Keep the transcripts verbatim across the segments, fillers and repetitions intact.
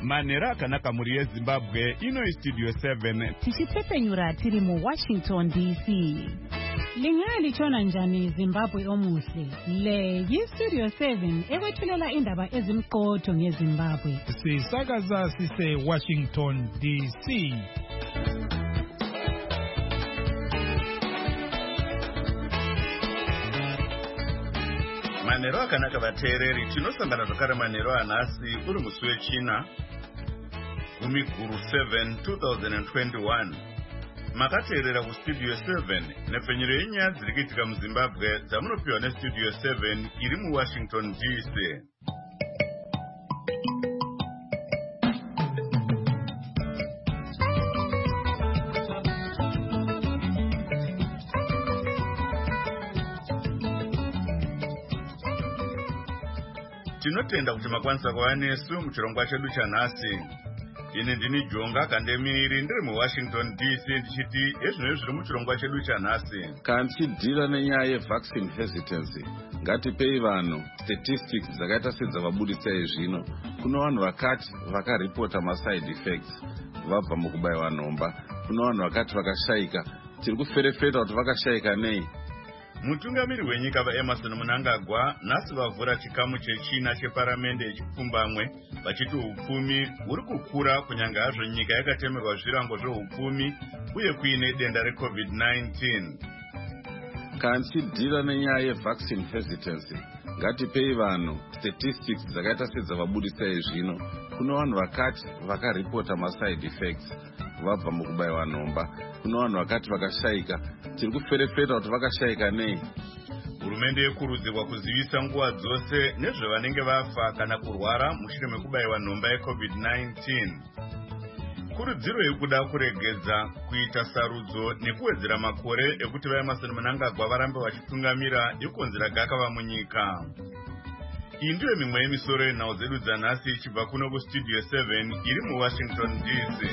Manera akanaka muri yeZimbabwe ino iStudio seven. Tichitepenyura tiri mu Washington D C. Lingalitshona njani Zimbabwe omuhle? Le yiStudio seven ekwethulela indaba ezimqotho ngeZimbabwe. Sisakaza sise Washington D C. Manero akanaka vateereri, tinosangana zvakare manero anhasi uri musi wechina gumi guru seven two thousand twenty-one. Makateerera kuStudio seven nepfenyuro yenyaya dziri kuitika muZimbabwe dzamunopiwa neStudio seven iri muWashington D C. Tinotenda kuti makwanisa kuva nesu muchirongwa chedu chanhasi. Ini ndini Jonga Kandemiri ndiri muWashington D C ndichiti ezvinoi zviri muchirongwa chedu chanhasi. Kanchidhira nenyaya yevaccine hesitancy, ngatipei vanhu statistics dzakaita sedzavabudisai zvino. Kuno vanhu vakati vakaripota maside effects vabva mukubaiwa nhomba. Kuno vanhu vakati vakashaika. Tiri kuferefeta kuti vakashaika nei. Mutungamiri wenyika vaEmerson Mnangagwa nhasi vavhura chikamu chechina cheparamende yechipfumbamwe vachiti upfumi huri kukura kunyange hazvo nyika yakatemerwa zvirango zveupfumi uye kuine denda reCovid nineteen. Kanchidhira nenyaya yevaccine hesitancy, ngatipei vanhu statistics dzakaita sedzavabudisai zvino. Kuno vanhu vakati vakaripota maside effects vabva mukubaiwa nhomba. Kuno vanhu vakati vakashaika. Tiri kuferefeta kuti vakashaika nei. Hurumende yekurudzirwa kuzivisa nguva dzose nezvevanenge vafa kana kurwara mushure mekubayiwa nhomba yeCovid nineteen. Kurudziro yekuda kuregedza kuita sarudzo nekuwedzera makore ekuti vaEmerson Mnangagwa varambe vachitungamira yokonzera gakava munyika. Iyi ndiyo mimwe yemisoro yenhau dzedu dzanhasi ichibva kuno kuStudio seven iri muWashington D C.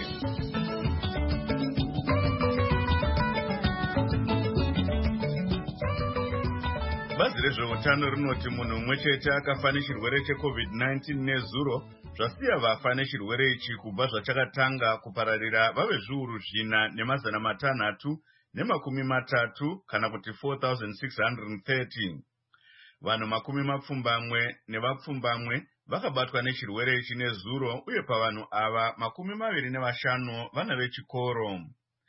Bazi rezveutano rinoti munhu umwe chete akafa nechirwere cheCovid nineteen nezuro, zvasiya vafa nechirwere ichi kubva zvachakatanga kupararira vave zviuru zvina nemazana matanhatu nemakumi matatu kana kuti four thousand six hundred thirty. Vanhu makumi mapfumbamwe nevapfumbamwe vakabatwa nechirwere ichi nezuro, uye pavanhu ava makumi maviri nevashanu vana vechikoro.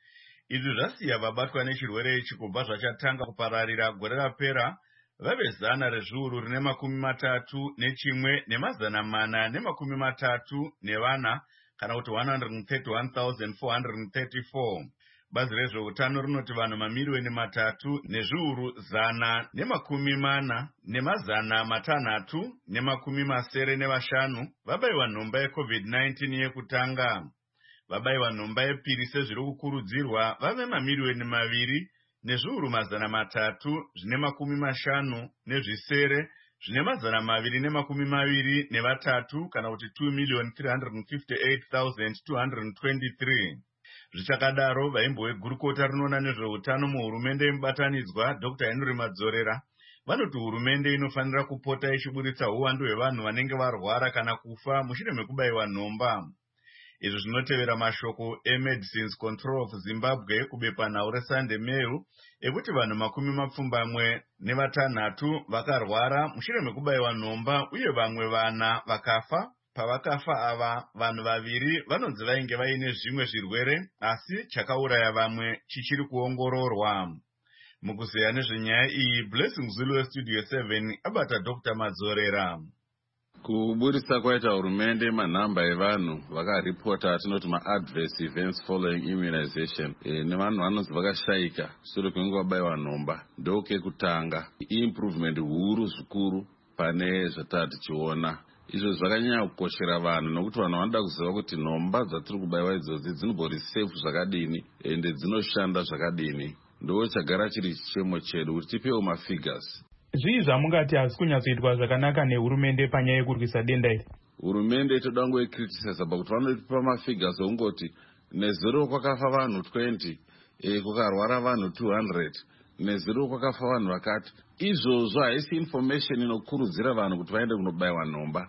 Izvi zvasiya vabatwa nechirwere ichi kubva zvachatanga kupararira gore rapera vave zana rezviuru rine makumi matatu nechimwe nemazana mana nemakumi matatu nevana kana kuti one hundred thirty-one thousand four hundred thirty-four. Bazi rezveutano rinoti vanhu mamiliyoni matatu nezviuru zana nemakumi mana nemazana matanhatu nemakumi masere nevashanu vabayiwa nhomba yeCovid nineteen yekutanga. Vabayiwa nhomba yepiri sezviri kukurudzirwa vave mamiliyoni maviri nezviuru mazana matatu zvine makumi mashanu nezvisere zvine mazana maviri nemakumi maviri nevatatu kana kuti two million three hundred fifty-eight thousand two hundred twenty-three. Zvichakadaro vaimbo wegurukota rinoona nezveutano muhurumende yemubatanidzwa Doctor Henry Madzorera vanoti hurumende inofanira kupota ichiburitsa uwandu hwevanhu vanenge varwara kana kufa mushure mekubayiwa nhomba. Izvi zvinotevera mashoko eMedicines Control of Zimbabwe kubepa nhau reSunday Mail ekuti vanhu makumi mapfumbamwe nevatanhatu vakarwara mushure mekubayiwa nhomba uye vamwe vana vakafa. Pavakafa ava vanhu vaviri vanonzi vainge vaine zvimwe zvirwere asi chakauraya vamwe chichiri kuongororwa. Mukuzeya nezvenyaya iyi Blessing Zulu weStudio seven abata Doctor Madzorera. Kuburisa kwaita hurumende manhamba evanhu vakaripota atinoti maadverse events following immunization e, nevanhu vanonzi vakashaika sure kwenguva vabayiwa nhomba ndokekutanga improvement huru zvikuru pane zvatati tichiona. Izvo zvakanyanya kukoshera vanhu nokuti vanhu vanoda kuziva kuti nhomba dzatiri kubayiwa idzodzi dzinombori safe zvakadini ende dzinoshanda zvakadini. Ndo chagara chiri chichemo chedu kuti tipewo mafigures. Zvii zvamungati hasi kunyatsoitwa zvakanaka nehurumende panyaya yekurwisa denda iri? Hurumende toda ngoikritisisa pakuti vanotipa mafigures ongoti nezero kwakafa vanhu twenty, e, kukarwara vanhu two hundred, nezero kwakafa vanhu vakati. Izvozvo haisi information inokurudzira vanhu kuti vaende kunobayiwa nhomba.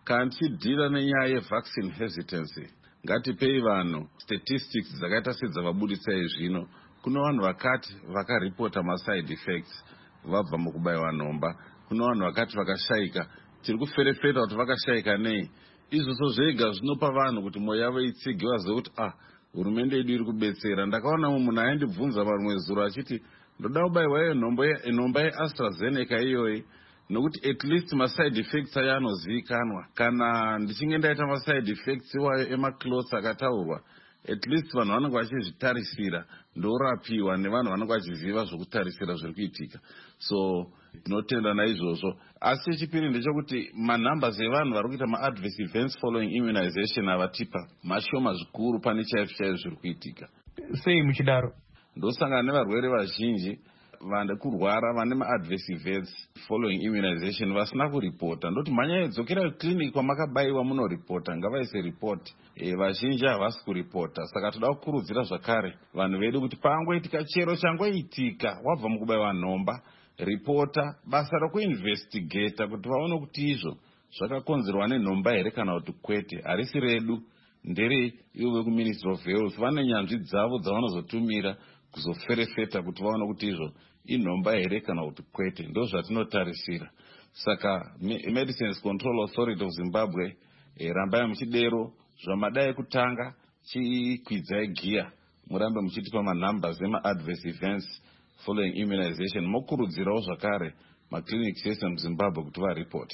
kana tichidhira nenyaya yevaccine hesitancy, ngatipei vanhu statistics dzakaita sedzavabudisai zvino. Kuno vanhu vakati vakaripota maside effects vabva mukubayiwa nhomba, kuno vanhu vakati vakashayika. Tiri kuferefeta kuti vakashayika nei. Izvozvo zvega zvinopa vanhu kuti mwoyo yavo itsige, vazive kuti ah, hurumende yedu iri kubetsera. Ndakaona munhu aindibvunza marimwe zuro achiti ndoda kubayiwa iyo nhomba yeAstraZeneca iyoyi, nokuti at least maside effects ayo anozivikanwa. Kana ndichinge ndaita maside effects iwayo emaclots akataurwa, at least vanhu vanenge vachizvitarisira ndorapiwa nevanhu vanenge vachiziva zvokutarisira zviri kuitika. So tinotenda naizvozvo. Asi chipiri ndechekuti manumbers evanhu vari kuita maadverse events following immunization avatipa mashoma zvikuru pane chaizvo chaizvo zviri kuitika. Sei muchidaro? Ndosangana nevarwere vazhinji vane kurwara vane maadverse events following immunization vasina kuripota. Ndoti mhanyai dzokera clinic kwamakabayiwa munoripota, ngavaise report. E, vazhinji havasi kuripota. Saka toda kukurudzira zvakare vanhu vedu kuti pangoitika chero changoitika wabva mukubayiwa nhomba, ripota, basa rokuinvestigata kuti vaone kuti izvo zvakakonzerwa nenhomba here kana kuti kwete. Harisi redu, ndere ivo vekuministry of health. Vane nyanzvi dzavo dzavanozotumira kuzoferefeta kuti vaone kuti izvo inhomba here kana kuti kwete. Ndo zvatinotarisira. Saka Medicines Control Authority of Zimbabwe, e, rambai muchidero zvamadai kutanga chikwidzai giya, murambe muchitipa manumbers ema-adverse events following immunization. Mokurudzirawo zvakare maclinics ese muZimbabwe kuti varipoti.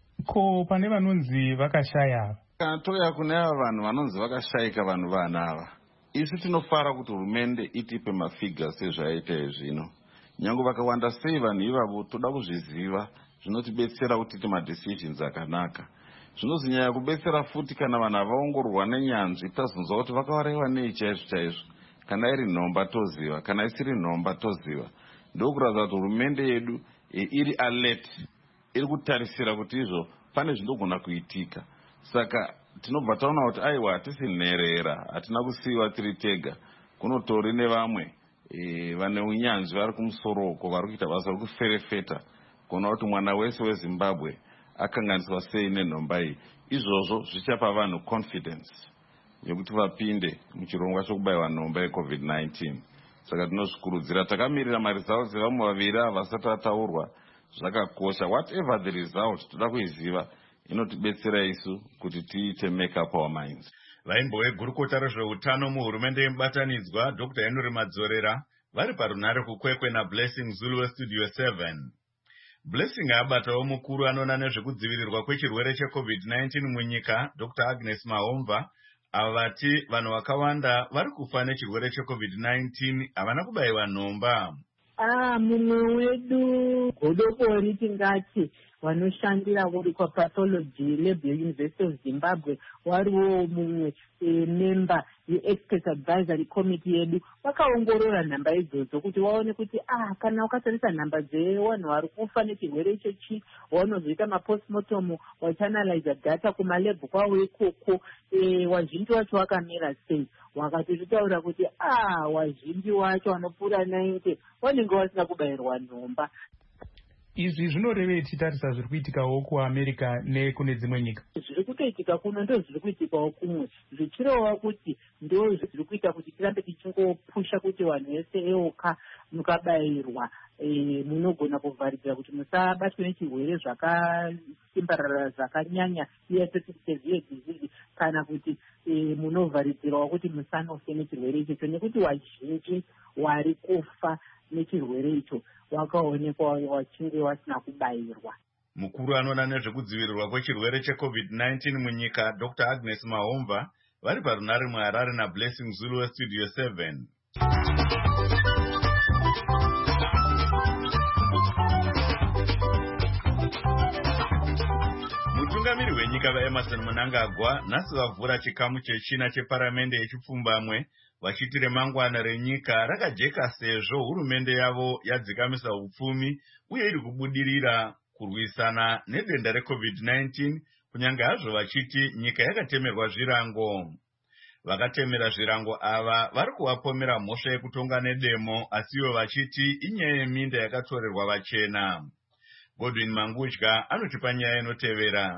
Ko pane vanonzi vakashaya, kana toya kune ava vanhu vanonzi vakashayika, vanhu vanava, isi tinofara kuti hurumende itipe mafigures sezvaita zvino. Nyange vakawanda sei vanhu ivavo toda kuzviziva, zvinotibetsera kuti tiite madecisions akanaka. Zvinozonyanya kubetsera futi kana vanhu vaongororwa nenyanzvi, tazonzwa kuti vakavaraiwa nei chaizvo chaizvo. Kana iri nhomba toziva, kana isiri nhomba toziva. Ndokuratidza kuti hurumende yedu e, iri alert, iri kutarisira kuti izvo pane zvinogona kuitika. Saka tinobva taona kuti aiwa hatisi nherera, hatina kusiyiwa tiri tega. Kunotori nevamwe e, vane unyanzvi vari kumusoroko vari kuita basa rokuferefeta kuona kuti mwana wese weZimbabwe akanganiswa sei nenhomba iyi. Izvozvo zvichapa vanhu confidence yokuti vapinde muchirongwa chokubayiwa nhomba yecovid nineteen. Saka tinozvikurudzira, takamirira maresults evamwe vaviri ava vasati ataurwa. Zvakakosha, whatever the result toda kuiziva, inotibetsera isu kuti tiite make up our minds. Vaimbowe gurukota rezveutano muhurumende yemubatanidzwa Doctor Henry Madzorera vari parunare kukwekwe naBlessing Zulu weStudio seven. Blessing abatawo mukuru anoona nezvekudzivirirwa kwechirwere checovid nineteen munyika Doctor Agnes Mahomva avati vanhu vakawanda vari kufa nechirwere checovid nineteen havana kubayiwa nhomba. Ah, mumwe wedu godobori tingati vanoshandira kuri kwapathology lab yeUniversity of Zimbabwe wariwo mumwe e, member yeexpert advisory committee yedu vakaongorora nhamba idzodzo kuti vaone kuti ah, kana ukatarisa nhamba dzevanhu vari kufa nechirwere ichochi, wanozoita mapostmortem, wachanalyza data kumalebhu kwavo ikoko, e, wazhinji wacho wakamira sei. Wakatozvitaura kuti ah, wazhinji wacho vanopfuura ninety vanenge vasina kubayirwa nhomba. Izvi zvinorevei tichitarisa zviri kuitikawo kuAmerica nekune dzimwe nyika? Zviri kutoitika kuno ndo zviri kuitikawo kumwe, zvichirova kuti ndo zviri kuita kuti tirambe tichingopusha kuti vanhu vese eoka mukabayirwa, e, munogona kuvharidzira kuti musabatwe nechirwere zvakasimbarara zvakanyanya iya severe disease, kana kuti e, munovharidzirawo kuti musanofe nechirwere ichocho, nekuti wazhinji wari kufa nechirwere icho wakaonekwa wachinge wasina kubayirwa. Mukuru anoona nezvekudzivirirwa kwechirwere checovid nineteen munyika Doctor Agnes Mahomva vari parunare muHarare naBlessing Zulu weStudio seven. Mutungamiri wenyika vaEmerson Mnangagwa nhasi vavhura chikamu chechina cheparamende yechipfumbamwe vachiti remangwana renyika rakajeka sezvo hurumende yavo yadzikamisa upfumi uye iri kubudirira kurwisana nedenda recovid nineteen, kunyange hazvo vachiti nyika yakatemerwa zvirango. Vakatemera zvirango ava vari kuvapomera mhosva yekutonga nedemo, asiwo vachiti inyaya yeminda yakatorerwa vachena. Godwin Mangudya anotipa nyaya inotevera.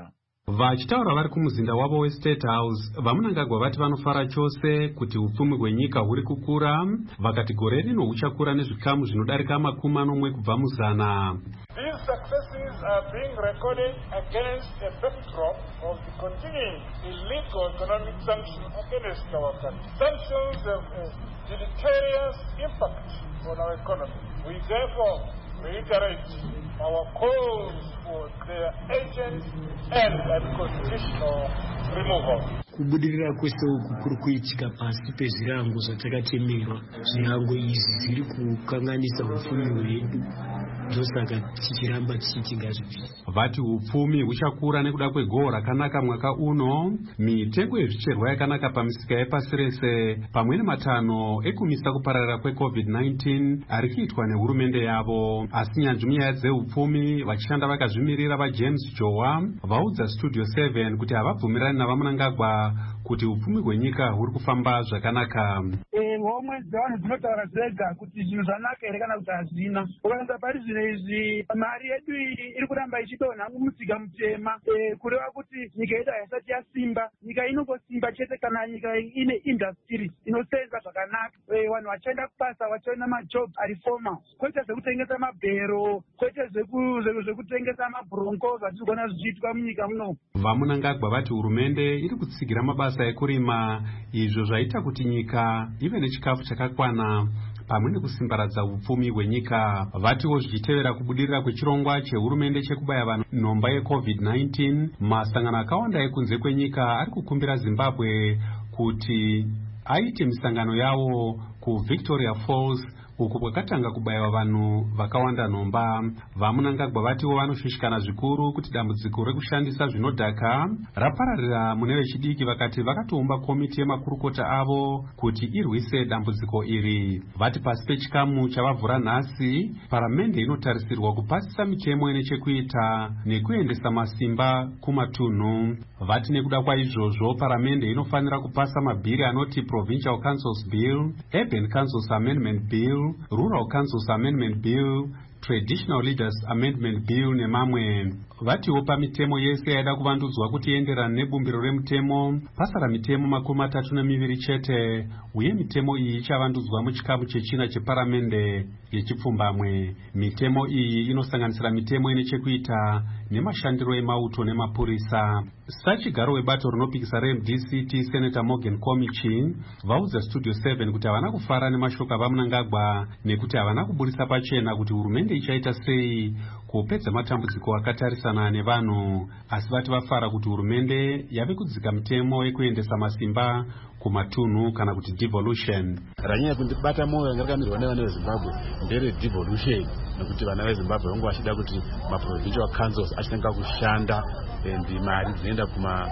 Vachitaura vari kumuzinda wavo weState House, vaMunangagwa vati vanofara chose kuti upfumi hwenyika huri kukura, vakati gore rino huchakura nezvikamu zvinodarika makumi manomwe kubva muzana. These successes are being recorded against a backdrop of the continuing illegal economic sanctions against our country. Sanctions have a deleterious impact on our economy. We therefore reiterate our calls for their urgent and unconditional removal. Kubudirira kwese uku kuri kuitika pasi pezvirango zvatakatemerwa. Zvirango izvi zviri kukanganisa upfumi hwedu. Ndosaka tichiramba tichiti ngazvipere. Vati upfumi huchakura nekuda kwegohwo rakanaka mwaka uno, mitengo yezvicherwa yakanaka pamisika yepasi rese, pamwe nematanho ekumisa kupararira kwecovid nineteen ari kuitwa nehurumende yavo. Asi nyanzvi munyaya dzeupfumi, vachishanda vakazvimirira vaJames Jowa vaudza Studio seven kuti havabvumirani navaMunangagwa kuti upfumi hwenyika huri kufamba zvakanaka. Homwe dzevanhu dzinotaura zvega kuti zvinhu zvanaka here kana kuti hazvina. Ukaenda pari zvino izvi mari yedu iri kuramba ichidonha mumusika mutema, kureva kuti nyika yedu haisati yasimba. Nyika inongosimba chete kana nyika ine industry inosenza zvakanaka. Vanhu vachaenda kubasa, vachaona majob ari foma, kwete zvekutengesa mabhero, kwete zvekutengesa mabronco zvatiri zvichiitwa munyika muno. VaMunangagwa vati hurumende iri kutsigira mabasa ekurima, izvo zvaita kuti nyika ive nechikafu chakakwana pamwe nekusimbaradza upfumi hwenyika. Vatiwo zvichitevera kubudirira kwechirongwa chehurumende chekubaya vanhu nhomba yecovid nineteen, masangano akawanda ekunze kwenyika ari kukumbira Zimbabwe kuti aite misangano yawo kuVictoria Falls, uku kwakatanga kubayiwa vanhu vakawanda nhomba. VaMunangagwa vatiwo vanoshushikana zvikuru kuti dambudziko rekushandisa zvinodhaka rapararira mune vechidiki, vakati vakatoumba komiti yemakurukota avo kuti irwise dambudziko iri. Vati pasi pechikamu chavavhura nhasi, paramende inotarisirwa kupasisa mitemo ine chekuita nekuendesa masimba kumatunhu. Vati nekuda kwaizvozvo, paramende inofanira kupasa mabhiri anoti Provincial Councils Bill, Urban Councils Amendment Bill, Rural Councils Amendment Bill, Traditional Leaders Amendment Bill nemamwe. Vatiwo pamitemo yese yaida kuvandudzwa kuti ienderane nebumbiro remutemo, pasara mitemo makumi matatu nemiviri chete, uye mitemo iyi ichavandudzwa muchikamu chechina cheparamende yechipfumbamwe. Mitemo iyi inosanganisira mitemo ine chekuita nemashandiro emauto nemapurisa. Sachigaro webato rinopikisa reM D C T Senator Morgan Comichin vaudza Studio seven kuti havana kufara nemashoko avaMunangagwa nekuti havana kuburisa pachena kuti hurumende ichaita sei kupedza matambudziko akatarisana nevanhu, asi vati vafara kuti hurumende yave kudzika mitemo yekuendesa masimba kumatunhu kana kuti devolution. Ranyaya kundibata moyo ngarikamirwa nevana veZimbabwe ndere devolution, nekuti vana veZimbabwe vangu vachida kuti maprovincial councils achitanga kushanda and mari dzinoenda kuma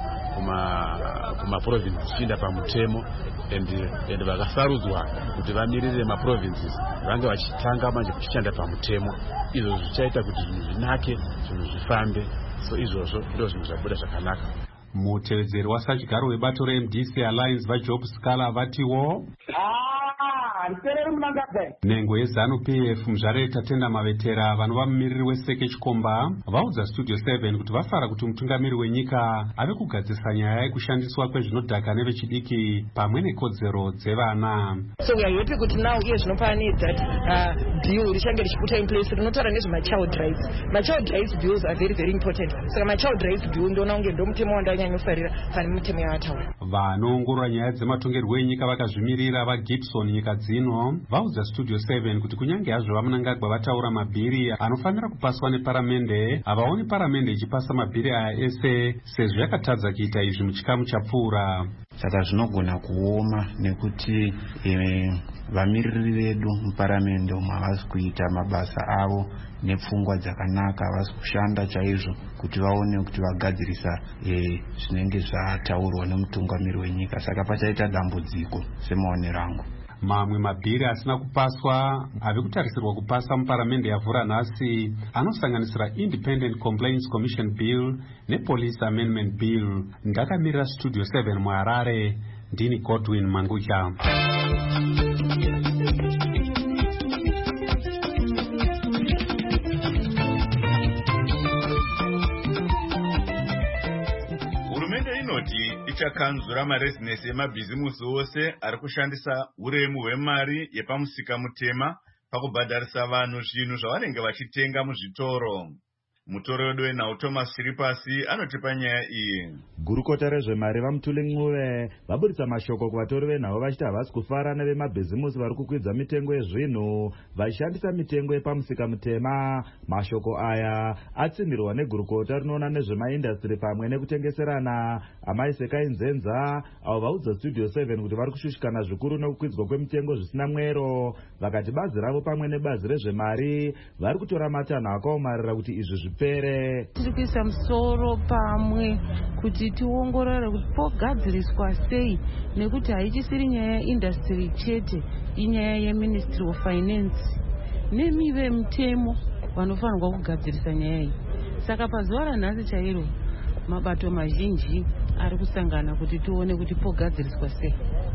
kuma kuma province dzichienda pamutemo and and vakasarudzwa kuti vamirire maprovinces vange vachitanga manje kuchishanda pamutemo. Izvo zvichaita kuti zvinhu zvinake, zvinhu zvifambe. So izvozvo ndizvo zvinhu zvabuda zvakanaka. Mutevedzeri wasachigaro webato reM D C Alliance vaJob Scala vatiwo nhengo yeZanu P F muzvare Tatenda Mavetera vanova mumiriri weseke Chikomba vaudza Studio seven kuti vafara kuti mutungamiri wenyika ave kugadzisa nyaya yekushandiswa kwezvinodhaka nevechidiki pamwe nekodzero dzevana. So we are happy kuti now iye zvinopani that uh, bill richange richiputwa in place rinotaura nezvemachild rights. Machild rights bills are very very important. Saka machild rights bill ndoona kunge ndo mutemo wandanyanyofarira pane mutemo yavataura. Vanoongorora nyaya dzematongerwo enyika vakazvimirira vaGibson nyika dzino vaudza Studio seven kuti kunyange hazvo vaMunangagwa vataura mabhiri anofanira kupaswa neparamende, havaoni paramende ichipasa mabhiri aya ese sezvo yakatadza kuita izvi muchikamu chapfuura. Saka zvinogona kuoma nekuti e, vamiriri vedu muparamende umwe havasi kuita mabasa avo nepfungwa dzakanaka, havasi kushanda chaizvo kuti vaone kuti vagadzirisa e, zvinenge zvataurwa nemutungamiri wenyika. Saka pachaita dambudziko semaonero angu. Mamwe mabhiri asina kupaswa ave kutarisirwa kupasa muparamende yavhura nhasi anosanganisira Independent Complaints Commission Bill nePolice Amendment Bill. Ndakamirira Studio seven muHarare, ndini Godwin Mangucha. inoti ichakanzura marezinesi emabhizimusi ose ari kushandisa uremu hwemari yepamusika mutema pakubhadharisa vanhu zvinhu zvavanenge vachitenga muzvitoro. Mutoro wedu wenhau Thomas Chiripasi anotipa nyaya iyi. Gurukota rezvemari vaMutuli Ncuve vaburitsa mashoko kuvatori venhau vachiti havasi kufara nevemabhizimusi vari kukwidza mitengo yezvinhu vachishandisa mitengo yepamusika mutema. Mashoko aya atsimbirwa negurukota rinoona nezvemaindastiri pamwe nekutengeserana Amai Sekai Nzenza, avo vaudza Studio seven kuti vari kushushikana zvikuru nekukwidzwa kwemitengo zvisina mwero. Vakati bazi ravo pamwe nebazi rezvemari vari kutora matanho akaomarira kuti izvi zvipere. Tiri kuisa musoro pamwe kuti tiongorore kuti pogadziriswa sei, nekuti haichisiri nyaya yeindastry chete, inyaya yeministry of finance nemive mutemo vanofanirwa kugadzirisa nyaya iyi. Saka pazuva ranhasi chairo mabato mazhinji ari kusangana kuti tione kuti pogadziriswa sei.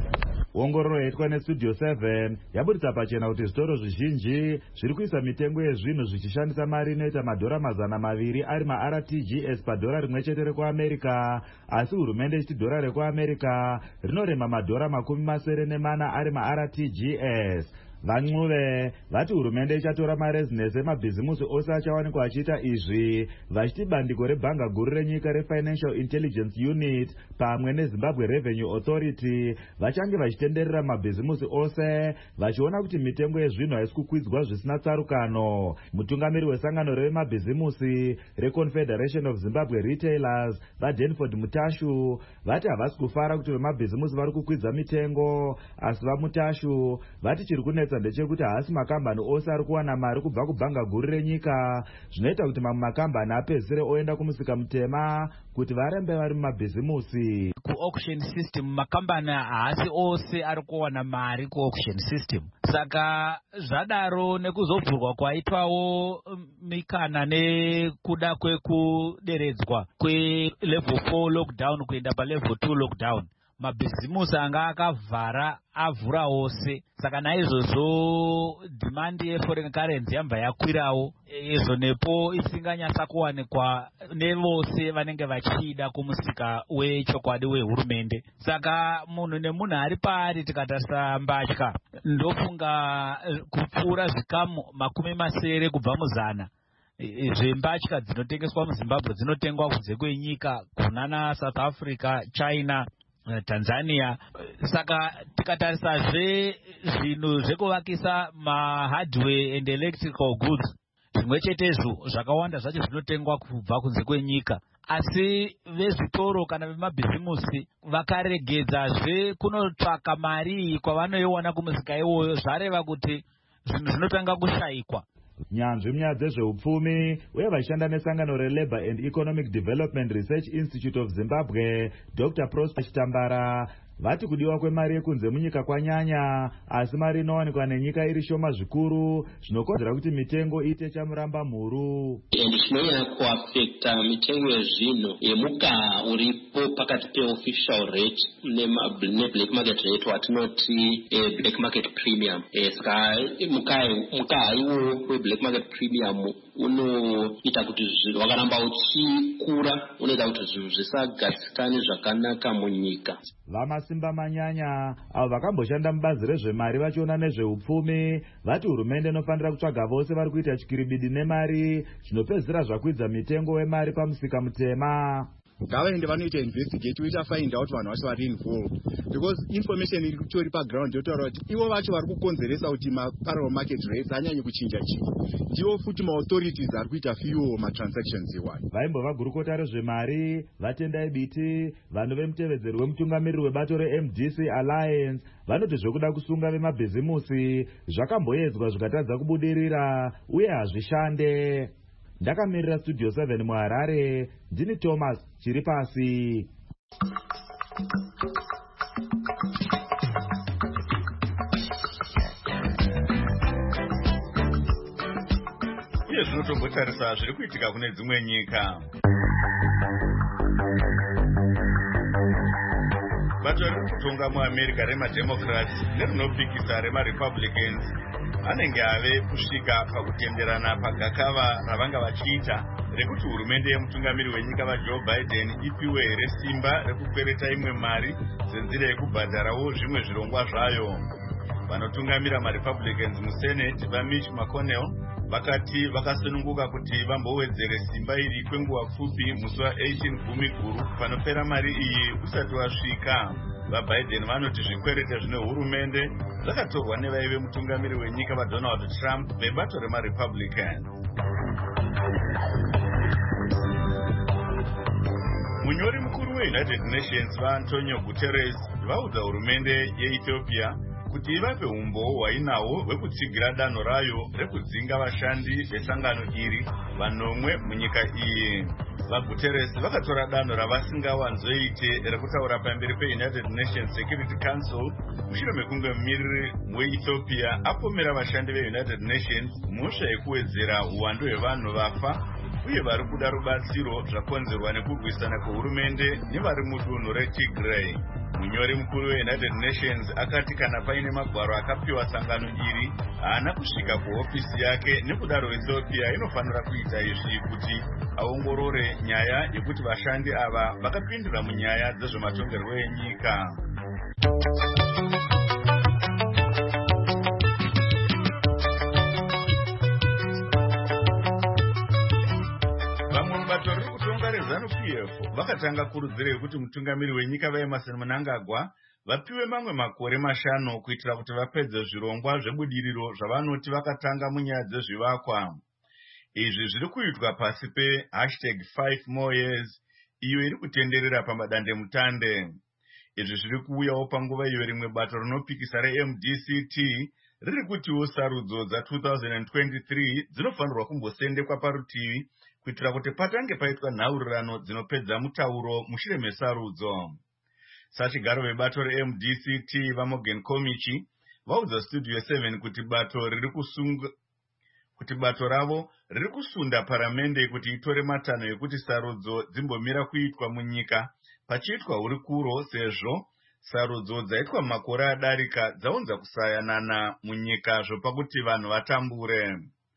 Ongororo yaitwa neStudio seven yaburitsa pachena kuti zvitoro zvizhinji zviri kuisa mitengo yezvinhu zvichishandisa mari inoita madhora mazana maviri ari ma-R T G S padhora rimwe chete rekuamerica, asi hurumende ichiti dhora rekuamerica rinorema madhora makumi masere nemana ari ma-R T G S. VaNcuve vati hurumende ichatora marezinesi emabhizimusi ose achawanikwa achiita izvi, vachiti bandiko rebhanga guru renyika reFinancial Intelligence Unit pamwe neZimbabwe Revenue Authority vachange vachitenderera mabhizimusi ose vachiona kuti mitengo yezvinhu haisi kukwidzwa zvisina tsarukano. Mutungamiri wesangano revemabhizimusi reConfederation of Zimbabwe Retailers vaDenford Mutashu vati havasi kufara kuti vemabhizimusi vari kukwidza mitengo, asi vaMutashu vati chiri kunetsa ndechekuti haasi makambani ose ari kuwana mari kubva kubhanga guru renyika, zvinoita kuti mamwe makambani apedzisire oenda kumusika mutema kuti varembe vari mumabhizimusi. Ku-auction system makambani haasi ose ari kuwana mari ku-auction system, saka zvadaro nekuzovhurwa kwaitwawo mikana nekuda kwekuderedzwa kwelevel four lockdown kuenda palevel two lockdown, mabhizimusi anga akavhara avhura ose. Saka naizvozvo demand yeforeign currency yambva yakwirawo, izvo nepo isinganyatsa kuwanikwa nevose vanenge vachida kumusika wechokwadi wehurumende. Saka munhu nemunhu ari paari tikatarisa mbatya ndofunga kupfuura zvikamu makumi masere kubva muzana zvembatya dzinotengeswa muZimbabwe dzinotengwa kunze kwenyika kunana South Africa, China, Tanzania. Saka tikatarisazve zvinhu zvekuvakisa mahardware and electrical goods zvimwe chetezvo zvakawanda zvacho zvinotengwa kubva kunze kwenyika, asi vezvitoro kana vemabhizimusi vakaregedzazve kunotsvaka mari kwavanoiwana kumusika iwoyo, zvareva kuti zvinhu zvinotanga kushayikwa. Nyanzvi munyaya dzezveupfumi uye vachishanda nesangano reLabour and Economic Development Research Institute of Zimbabwe Doctor Prosper Chitambara vati kudiwa kwemari yekunze munyika kwanyanya, asi mari inowanikwa nenyika iri shoma zvikuru zvinokonzera kuti mitengo iite chamuramba mhuru. And chinonyanya kuafekta mitengo yezvinhu yemukaa uripo pakati peofficial rate neblack market rate watinoti black market premium. Saka mukaa iwo weblack market premium unoita kuti wakaramba uchikura, unoita kuti zvinhu zvisagadzikane zvakanaka munyika. Vamasimba manyanya avo vakamboshanda mubazi rezvemari vachiona nezveupfumi vati hurumende inofanira kutsvaga vose vari kuita chikiribidi nemari zvinopedzisira zvakwidza mitengo wemari pamusika mutema. Ngavaende vanoita investigate uita find out vanhu vacho vari involved, because information iri kutori paground yotaura kuti ivo vacho vari kukonzeresa kuti ma-parallel market rates anyanye kuchinja chinhu, ndivo futi ma-authorities ari kuita fiwo ma-transactions iwayo. Vaimbova gurukota rezvemari vatendai biti vanhu vemutevedzeri wemutungamiriri webato reM D C Alliance vanoti zvekuda kusunga vemabhizimusi zvakamboedzwa zvikatadza kubudirira uye hazvishande. Ndakamirira Studio seven muHarare, ndini Thomas Chiripasi. Iye zvinotombotarisa zviri kuitika kune dzimwe nyika. Bato riri kutonga muAmerica remademocrats nerinopikisa remaRepublicans anenge ave kusvika pakutenderana pagakava ravanga vachiita rekuti hurumende yemutungamiri wenyika vajoe Biden ipiwe here simba rekukwereta imwe mari senzira yekubhadharawo zvimwe zvirongwa zvayo. Vanotungamira maRepublicans muSenate vaMitch McConnell vakati vakasununguka kuti vambowedzere simba iri kwenguva pfupi musi wa18 gumi guru panopera mari iyi usati wasvika. VaBiden vanoti zvikwerete zvine hurumende zvakatorwa nevaive mutungamiri wenyika vaDonald Trump vebato remaRepublicans. Munyori mukuru weUnited Nations vaAntonio Guterres vaudza hurumende yeEthiopia kuti ivape umboo hwainawo hwekutsigira danho rayo rekudzinga vashandi vesangano iri vanomwe munyika iyi. VaGuterres vakatora danho ravasingawanzoite rekutaura pamberi peUnited Nations Security Council mushure mekunge mumiriri weEthiopia apomera vashandi veUnited Nations mhosva yekuwedzera uwandu hwevanhu vafa uye vari kuda rubatsiro zvakonzerwa nekurwisana kwehurumende nevari mudunhu reTigray. Munyori mukuru weUnited Nations akati kana paine magwaro akapiwa sangano iri haana kusvika kuhofisi yake, nekudaro Ethiopia inofanira kuita izvi kuti aongorore nyaya yekuti vashandi ava vakapindura munyaya dzezvematongerwo enyika. Bato riri kutonga reZANU-P F vakatanga kurudzira kuti mutungamiri wenyika vaEmmerson Mnangagwa vapiwe mamwe makore mashanu kuitira kuti vapedze zvirongwa zvebudiriro zvavanoti vakatanga munyaya dzezvivakwa. Izvi zviri kuitwa pasi pe hashtag five more years iyo iri kutenderera pamadande mutande. Izvi zviri kuuyawo panguva iyo rimwe bato rinopikisa reM D C T riri kutiwo sarudzo dza2023 dzinofanirwa kumbosendekwa parutivi kuitira kuti patange paitwa nhaurirano dzinopedza mutauro mushure mesarudzo. Sachigaro vebato reM D C T vaMorgan Komichi vaudza Studio seven kuti bato riri kusunga kuti bato ravo riri kusunda paramende kuti itore matanho ekuti sarudzo dzimbomira kuitwa munyika pachiitwa hurikuro, sezvo sarudzo dzaitwa makore adarika dzaunza kusayanana munyika zvopakuti vanhu vatambure.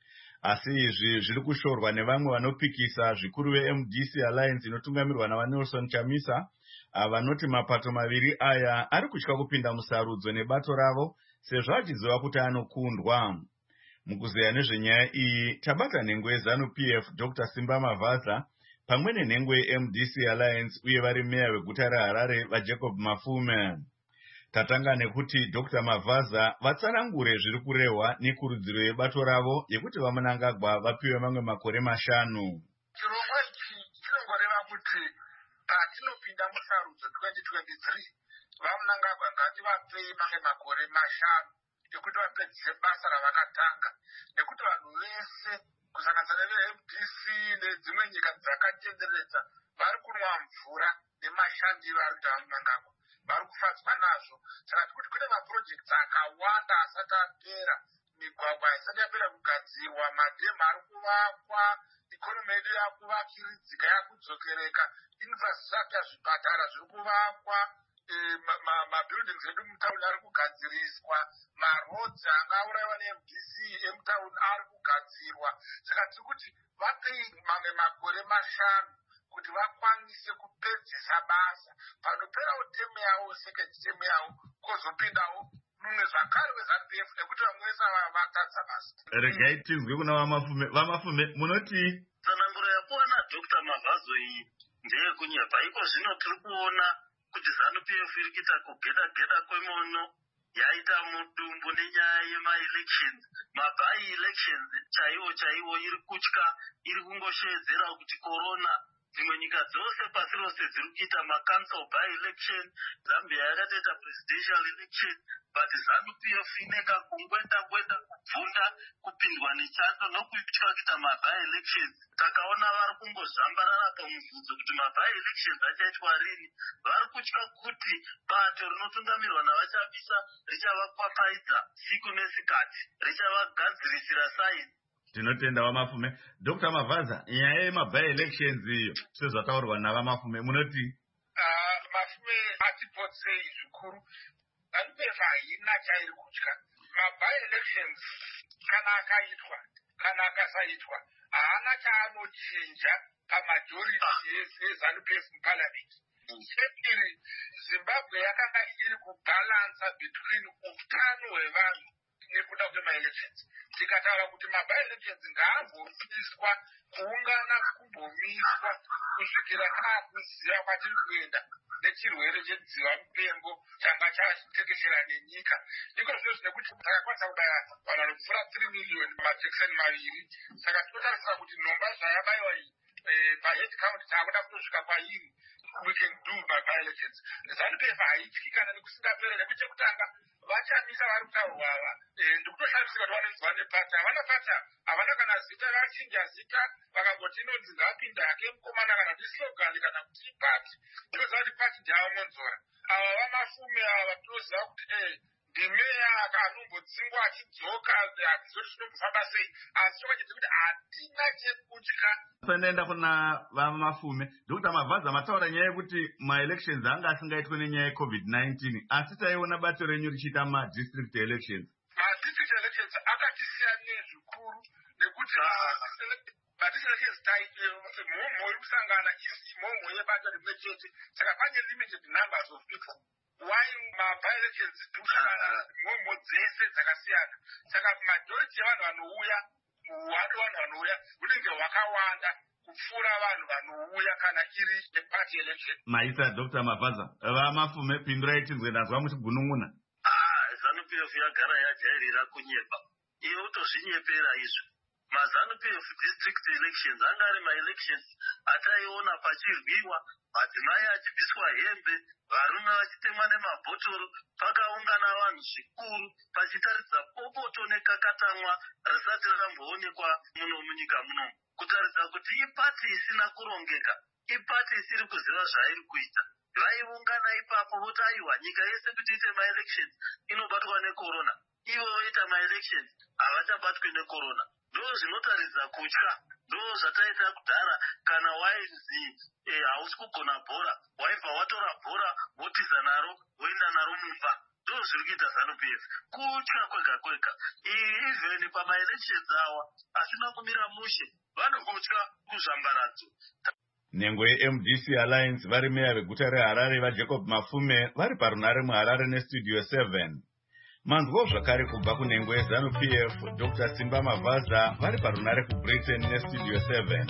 Asi izvi zviri kushorwa nevamwe vanopikisa zvikuru veM D C Alliance inotungamirwa navaNelson Chamisa vanoti mapato maviri aya ari kutya kupinda musarudzo nebato ravo sezvo achiziva kuti anokundwa. Mukuzeya nezvenyaya iyi tabata nhengo yeZANU-P F Doctor Simba Mavaza pamwe nenhengo yeM D C Alliance uye vari meya weguta reHarare vaJacob Mafume. Tatanga nekuti Doctor Mavaza vatsanangure zviri kurehwa nekurudziro yebato ravo yekuti vaMnangagwa vapiwe mamwe makore mashanu. Chirongwa ichi chinongoreva kuti patinopinda musarudzo twenty twenty-three vaMnangagwa ngativapei mamwe makore mashanu ekuti vapedzise basa ravakatanga, nekuti vanhu vese kusanganisira neveM D C nedzimwe nyika dzakatenderedza vari kunwa mvura nemashandiro ari kuita vaMnangagwa, vari kufadzwa nazvo. Saka tikuti kune mapurojekti akawanda asati apera, migwagwa isati yapera kugadzirwa, madhemu ari kuvakwa, ikonomi yedu yakuvakiridzika yakudzokereka, infrastructure, zvipatara zviri kuvakwa, mabuildings edu mutauni ari kugadziriswa, marodzi angaurayiwa neM D C emutauni ari kugadzirwa. Saka tiri kuti vapei mamwe makore mashanu kuti vakwanise kupedzisa basa panoperawo temu yavo, second temu yavo, kozopindawo mumwe zvakare weZANU-P F nekuti vamwe vese vatadza basa. Regai tinzwe kuna vaMafume. VaMafume munoti tsananguro yakuona Doctor Mavazo iyi ndeyekunyapa. Iko zvino tiri kuona kuti ZANU-P F iri kuita kugeda-geda kwemono yaita mudumbu nenyaya yema-elections, mabai-elections chaiwo chaiwo. Iri kutya, iri kungoshedzera kuti corona. Dzimwe nyika dzose pasi rose dziri kuita ma-council by-election, Zambia yakatoita presidential election, but ZANU-P F ineka kungwenda-ngwenda kubvunda kupindwa nechando nokutya kuita ma-by-elections. Takaona vari kungozvambarara pamubvunzo kuti ma-by-elections achaitwa rini. Vari kutya kuti bato rinotungamirwa navachamisa richavakwapaidza siku nesikati, richavagadzirisira saini. Tinotenda vaMafume. Doctor Mavaza, nyaya yema-by-elections iyo sezvataurwa navaMafume munoti? Mafume atipotsei zvikuru. ZANU-P F haina chairi kutya. maby-elections kana akaitwa kana akasaitwa haana chaanochinja pamajority yeZANU-P F muparliament. Chepiri, Zimbabwe yakanga iri kubalansa between utano hwevanhu nekuda kwema-elections. Tikataura kuti maby-elections ngaambobviswa, kuungana kumbomiswa kusvikira taakuziva kwatiri kuenda nechirwere chedziva mupengo changa chatekeshera nenyika. Iko zvino zvine kuti takakwanisa kubaya vanhu vanopfuura three million majekiseni maviri. Saka tinotarisira kuti nhomba zvayabayiwa iyi pahead count taakuda kutosvika kwairi. We can do maby-elections. ZANU-P F haityi kana nekusingapere nekuti chekutanga vachamisa vari kutaurwa ava ndikutoshamisika kuti vanoziva nepata. Havana pata, havana kana zita, vachinja zita vakangoti inonzi ngapinda hake mukomana kana kuti slogan kana kuti ipati. Tinoziva kuti pati ndavamonzora. Ava vamafume ava tinoziva kuti ndimeya akanombodzingwa achidzoka hatizoti tinombofamba sei, asi chokachiti kuti hatina chekutya. Sanaenda kuna vamafume ndokuti amabvaza mataura nyaya yekuti ma-elections anga asingaitwe nenyaya ye-covid nineteen, asi taiona bato renyu richiita ma-district elections. Ma-district elections akatisiyanei zvikuru nekuti ma-district elections mhomho iri kusangana isi mhomho yebato rimwe chete, saka pane limited numbers of people. While maby-elections kusangana mhomho dzese dzakasiyana, saka majority yevanhu vanouya uwandu vanhu vanouya hunenge hwakawanda kupfuura vanhu vanouya kana iri yeparty election. Maisa Doctor Mavaza, vamafume pindurai tinzwe ndazwa muchigunun'una. Ah, ZANU-P F yagara yajairira kunyepa. Iye utozvinyepera izvo. Ma-ZANU-P F district elections anga ari ma-elections ataiona pachirwiwa, madzimai achibviswa hembe, varume vachitemwa nemabhotoro, pakaungana vanhu zvikuru pachitaridza popoto nekakatamwa risati rakamboonekwa muno munyika muno, kutaridza kuti ipati isina kurongeka, ipati isiri kuziva zvairi kuita. Vaiungana ipapo voti aiwa nyika yese kuti ite ma-elections inobatwa nekorona, ivo voita ma-elections havachabatwi nekorona. Ndo zvinotaridza kutya, ndo zvataita kudhara kana wainzi hausi kugona bhora, waibva watora bhora wotiza naro woenda naro mumba. Ndo zviri kuita ZANU-P F, kutya kwega kwega. Even pama-elections awa asina kumira mushe, vanokutya kuzvambaradzo. Nhengo ye-M D C Alliance vari meya veguta reHarare vaJacob Mafume vari parunare muHarare nestudio seven. Manzwawo zvakare kubva kunhengo yeZANU-P F Doctor Simba Mavaza vari parunare kuBritain nestudio seven.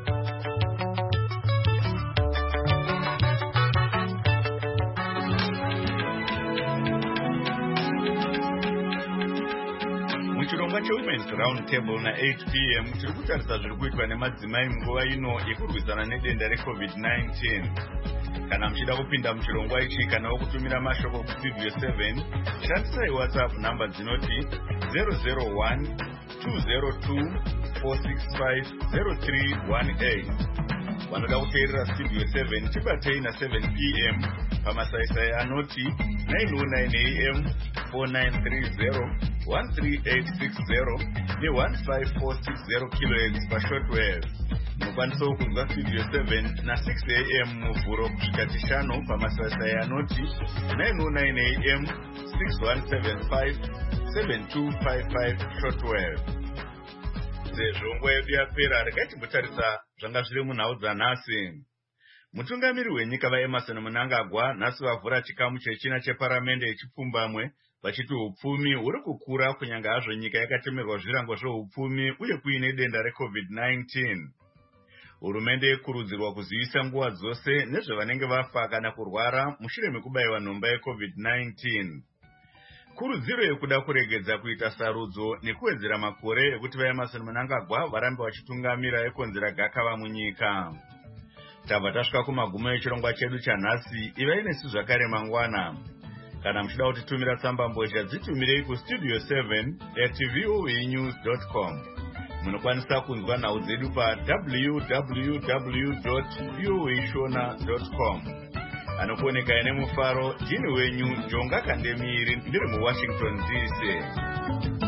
Muchirongwa cheWomen's Round Table na-eight p m tiri kutarisa zviri kuitwa nemadzimai munguva ino yekurwisana nedenda re-covid nineteen. Kana muchida kupinda muchirongwa ichi kana kutumira mashoko kustudio seven, shandisai WhatsApp namba dzinoti zero zero one two zero two four six five zero three one eight. Vanoda kuteerera studio seven tibatei na seven p m pamasaisai anoti nine oh nine a m four nine three zero one three eight six zero ne one five four six zero kilohertz pashortwave. Munokwanisawo kunzwa studio seven na six a m muvhuro kusvika tishanu pamasaisai anoti nine oh nine a m six one seven five seven two five five shortwave. Sezvo nguva yedu yapera, regai timbotarisa zvanga zviri munhau dzanhasi. Mutungamiri wenyika vaEmmerson Mnangagwa nhasi vavhura chikamu chechina cheparamende yechipfumbamwe vachiti upfumi huri kukura kunyange hazvo nyika yakatemerwa zvirango zveupfumi uye kuine denda re-covid nineteen. Hurumende yekurudzirwa kuzivisa nguva dzose nezvavanenge vafa kana kurwara mushure mekubayiwa nhomba ye-covid nineteen. Kurudziro yekuda kuregedza kuita sarudzo nekuwedzera makore ekuti vaEmmerson Mnangagwa varambe vachitungamira yekonzera gakava munyika. Tabva tasvika kumagumo echirongwa chedu chanhasi. Ivai nesu zvakare mangwana. Kana muchida kutitumira tsamba mbozha dzitumirei kustudio seven at voa news dot com. Munokwanisa kunzwa nhau dzedu pa w w w dot voa shona dot com. Anokuoneka ine mufaro, ndini wenyu Jonga Kandemiri, ndiri muWashington D C.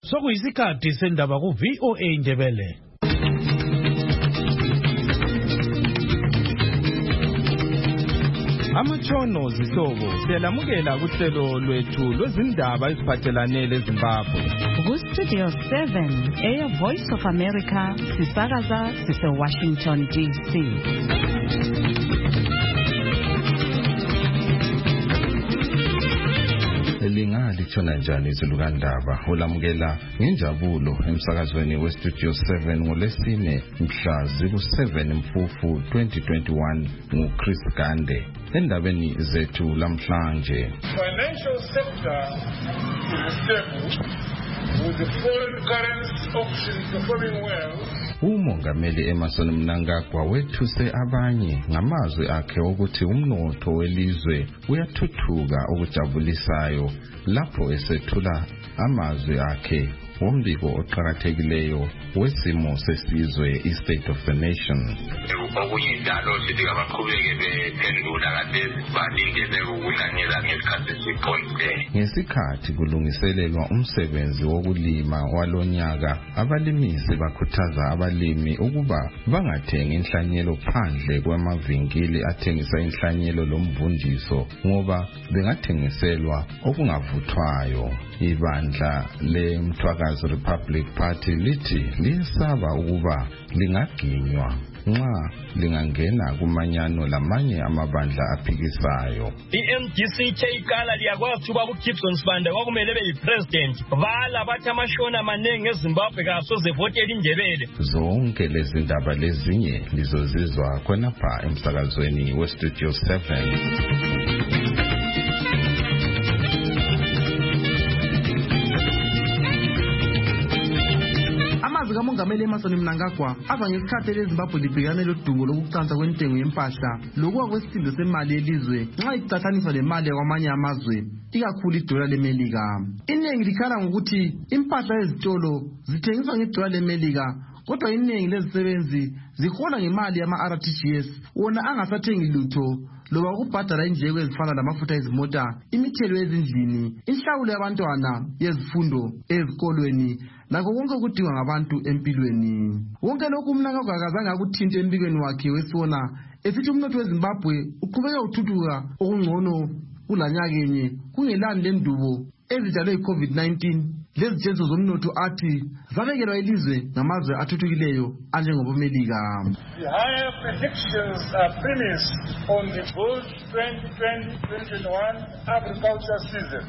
Sokuyisikhathi sendaba ku V O A Ndebele. Amatshono zihlobo siyalamukela kuhlelo lwethu lwezindaba eziphathelane leZimbabwe. Ku Studio seven eya Voice of America sisakaza sise Washington D C. Lingali tshona njani izilukandaba ulamukela ngenjabulo emsakazweni we Studio seven ngolesine mhla zero seven Mfufu twenty twenty-one nguChris Gande. Endabeni zethu lamhlanje. Financial sector is stable with the foreign currency auction performing well. Umongameli Emmerson Mnangagwa wethuse abanye ngamazwi akhe ukuthi umnotho welizwe uyathuthuka okujabulisayo lapho esethula amazwi akhe wombiko oqhakathekileyo wesimo sesizwe i-State of the Nation. Okuyinjalo sithi abaqhubeke bephendula kathesi balingene ukuhlanyela ngesikhathi esiqondile. Ngesikhathi kulungiselelwa umsebenzi wokulima walonyaka, abalimisi bakhuthaza abalimi ukuba bangathengi inhlanyelo phandle kwamavinkili athengisa inhlanyelo lomvundiso ngoba bengathengiselwa okungavuthwayo. Ibandla leMthwakazi Republic Party lithi liyesaba ukuba lingaginywa nxa lingangena kumanyano lamanye amabandla aphikisayo. I-M D C chayikala liyakwazi ukuba uGibson Sibanda kwakumele beyipresident vala bathi amashona amaningi eZimbabwe kasoze votela indebele. Zonke lezi ndaba lezinye lizozizwa khonapha emsakazweni we Studio seven. Kamongameli Emmerson Mnangagwa ava ngesikhathi leZimbabwe libhekane lodumo lokuqansa kwentengo yempahla lokuwa kwesisindo semali yelizwe nxa icathaniswa lemali yakwamanye amazwe ikakhulu idola leMelika. Iningi likhala ngokuthi impahla ezitolo zithengiswa ngedola leMelika kodwa iningi lezisebenzi zihola ngemali yama-R T G S wona angasathengi lutho loba ukubhadala indleko ezifana lamafutha ezimota, imithelo ezindlini, inhlawulo yabantwana yezifundo ezikolweni lakho konke okudingwa ngabantu empilweni. Wonke lokhu uMnangagwa akazange akuthinte empilweni wakhe wesibona esithi umnotho weZimbabwe uqhubeka uthuthuka okungcono kulanyakenye kungelani lendubo ezidalwe yi-COVID nineteen lezithenso zomnotho athi zabekelwa ilizwe ngamazwe athuthukileyo anjengobomelika. The higher predictions are premised on the good twenty twenty to twenty twenty-one agriculture season.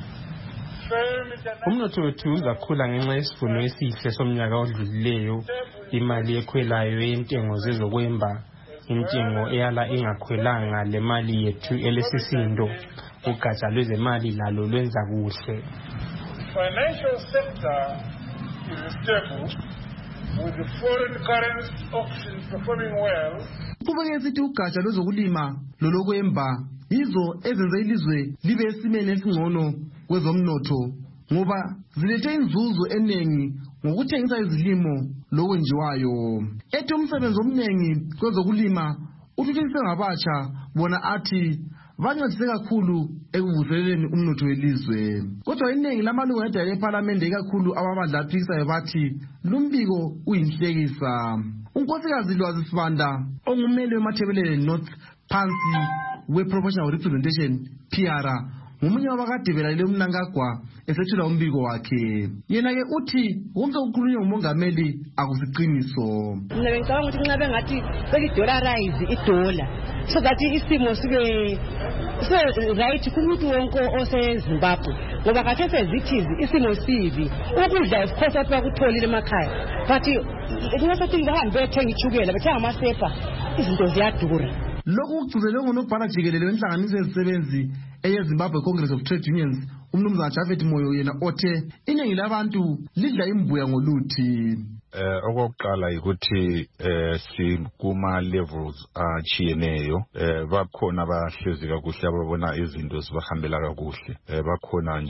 Umnotho wethu uzakhula ngenxa yesivuno esihle somnyaka odlulileyo, imali ekhwelayo yentengo zezokwemba, intengo eyala ingakhwelanga le mali yethu elesisindo, ugatsha lwezemali lalo lwenza kuhle. Financial sector is stable with the foreign currency auction performing well. Kubeke sithi ugatsha lwezokulima lolokwemba yizo ezenze ilizwe libe esimeni esingcono kwezomnotho ngoba zilethe inzuzo enengi ngokuthengisa izilimo lokwenjiwayo. Ethi umsebenzi omnengi kwezokulima uthuthukiswe ngabatsha bona athi bancedise kakhulu ekuvuseleleni umnotho welizwe. Kodwa iningi lamalungu edale eParliament ikakhulu ababandla aphikisayo bathi lumbiko uyinhlekisa. uNkosikazi Lwazi Sibanda ongumeli weMathebelele North phansi we-Proportional Representation P R ngomunye wabakade belalele uMnangagwa esethula umbiko wakhe. Yena-ke uthi konke okukhulunywa ngumongameli akusiqiniso. Mina bengicabanga ukuthi nxa bengathi beli-dollarize idola so that isimo sibe right kumuntu wonke oseZimbabwe ngoba khathesi ezithizi isimo sibi ukudla of course athi bakutholile emakhaya but kunasathi bahambe bethenga ichukela bethenga amasepa izinto ziyadura. Lokhu kugcizelwe ngunobhala jikelele wenhlanganiso yezisebenzi eyeZimbabwe Congress of Trade Unions umnumzana Japhet Moyo yena othe iningi labantu lidla imbuya ngoluthi. Eh okokuqala ukuthi eh sikuma levels achiyeneyo eh bakhona abahlezi kakuhle ababona izinto zibahambela kakuhle eh bakhona nje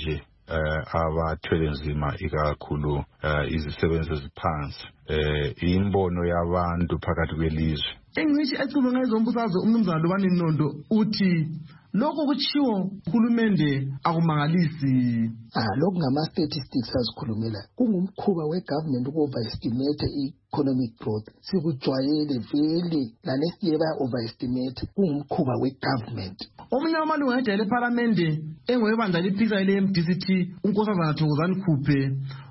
eh abathwele nzima ikakhulu izisebenzi eziphansi eh imbono yabantu phakathi kwelizwe. Engithi ecube ngezombusazwe umnumzana Lobani Nondo uthi lokho kuchiwo uhulumende akumangalisi. Ah lokho ngama statistics azikhulumela kungumkhuba wegovernment uku-overestimate economic growth. Sikujwayele vele lalesiye baya overestimate kungumkhuba wegovernment. Omunye wamalungu ejele eParliament engoyebandla liphisa ile M D C T uNkosazana Thokozani Khuphe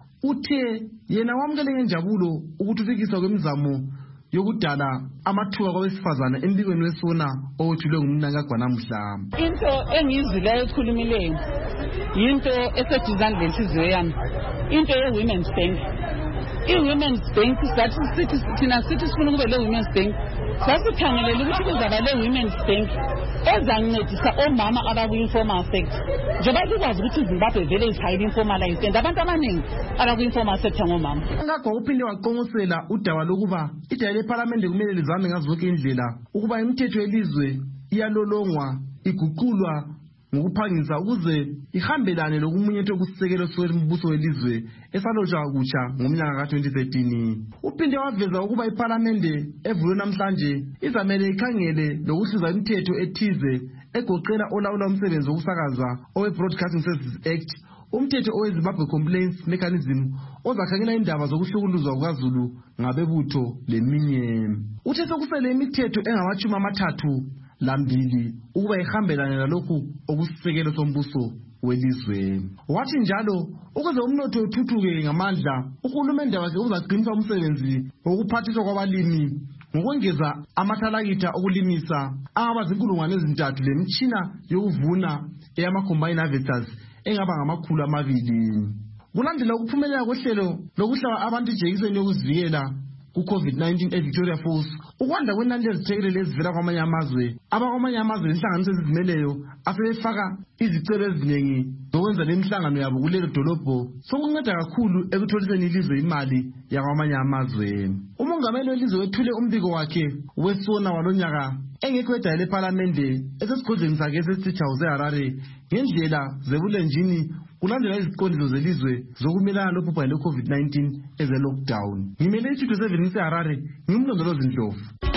uthe yena wamukele ngenjabulo ukuthuthukiswa kwemizamo yokudala amathuba kwabesifazana embikweni wesona owethulwe ngumnangagwa namuhla. Into engiyizileyo ekhulumileyo yinto eseduzane lenhliziyo yami, into ye-Women's Bank. I-Women's Bank sathi sithi thina sithi sifuna kube le-Women's Bank, sasithangelele ukuthi kuzaba le-Women's Bank ezancedisa omama abaku-informal sector. Njengoba sikwazi ukuthi iZimbabwe vele is-highly informalized and abantu abaningi abaku-informal sector ngomama. Ngakho uphinde waqonqosela udaba lokuba ijele leParliament kumele lizame ngazo zonke indlela ukuba imithetho yelizwe iyalolongwa iguqulwa ngokuphangisa ukuze ihambelane lokumunyetho kusisekelo sombuso welizwe esalotshwa kutsha ngomnyaka ka twenty thirteen. Uphinde waveza ukuba iParliament evulwe namhlanje izamele ikhangele lokuhluza imithetho ethize egoqela olawula umsebenzi wokusakaza owe Broadcasting Services Act, umthetho owe Zimbabwe Complaints Mechanism ozakhangela indaba zokuhlukuluzwa kwaZulu ngabebutho leminye. Uthe sokusele imithetho engamachumi amathathu lambili ukuba ihambelane nalokhu okusisekelo sombuso welizwe. Wathi njalo ukuze umnotho uthuthuke ngamandla uhulumende wakhe uzaqinisa umsebenzi wokuphathiswa kwabalimi ngokwengeza amathalakitha okulimisa angaba zinkulungwane ezintathu lemitshina yokuvuna eyama-combine harvesters engaba ngamakhulu amabili. Kulandela ukuphumelela kohlelo lokuhlaba abantu ijekiseni yokuzivikela ku-COVID nineteen eVictoria Falls, ukwanda kwenani lezithekeli ezivela kwamanye amazwe, abakwamanye amazwe lenhlanganiso ezizimeleyo asebefaka izicelo eziningi zokwenza le mihlangano yabo kulelo dolobho sokunceda kakhulu ekutholiseni ilizwe imali yakwamanye amazwe. Umongameli welizwe wethule umbiko wakhe wesona walonyaka engekho edala leParliament esesigodlweni sakhe esesithicha useHarare ngendlela zebulenjini kulandela iziqondiso zelizwe zokumelana lobhubhane lwe-COVID nineteen eze-lockdown. Ngimele i-Studio seven ngiseHarare, ngimlondolozi Ndlovu.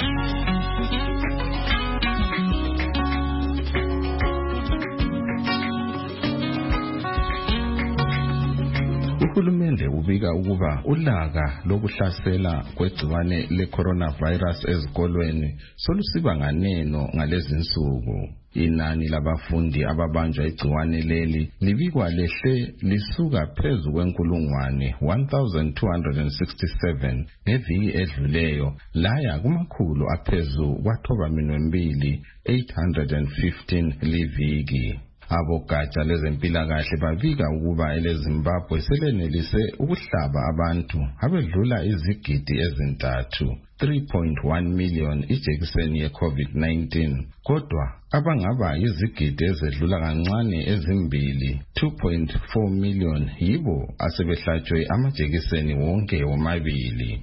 Uhulumende ubika ukuba ulaka lokuhlasela kwegciwane le-coronavirus ezikolweni solusiba nganeno ngalezi nsuku. Inani labafundi ababanjwa igciwane leli libikwa lehle lisuka phezu kwenkulungwane one thousand two hundred sixty-seven ngeviki edluleyo laya kumakhulu aphezu kwathoba minwembili eight hundred fifteen liviki. Abogatsha lezempilakahle babika ukuba eleZimbabwe selenelise ukuhlaba abantu abedlula izigidi ezintathu three point one million ijekiseni ye-COVID nineteen, kodwa abangaba izigidi ezedlula kancane ezimbili two point four million yibo asebehlatshwe amajekiseni wonke womabili.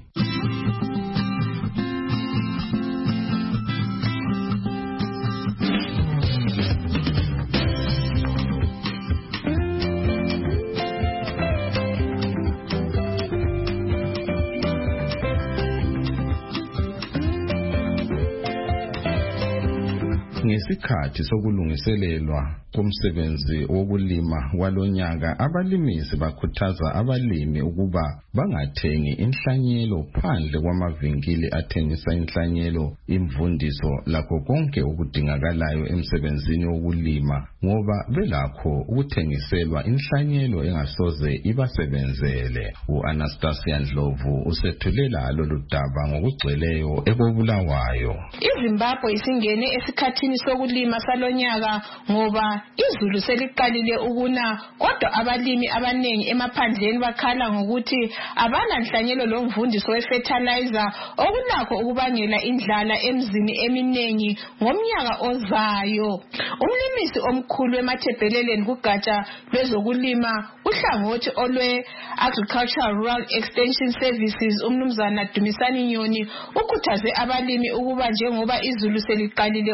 Ngesikhathi sokulungiselelwa kumsebenzi wokulima walonyaka, abalimisi bakhuthaza abalimi ukuba bangathengi inhlanyelo phandle kwamavinkili athengisa inhlanyelo, imvundiso lakho konke okudingakalayo emsebenzini wokulima ngoba belakho ukuthengiselwa inhlanyelo engasoze ibasebenzele. U-Anastasia Ndlovu usethulela lolu daba ngokugcweleyo ekobulawayo. iZimbabwe isingene esikhathini sokulima salonyaka ngoba izulu seliqalile ukuna, kodwa abalimi abanengi emaphandleni bakhala ngokuthi abana nhlanyelo lomvundiso we-fertilizer okunakho ukubangela indlala emzini eminengi ngomnyaka ozayo. Umlimisi omkhulu emathebheleleni kugatsha lwezokulima uhlangothi olwe-Agricultural Rural Extension Services umnumzana Dumisani Nyoni ukhuthaze abalimi ukuba njengoba izulu seliqalile ukuna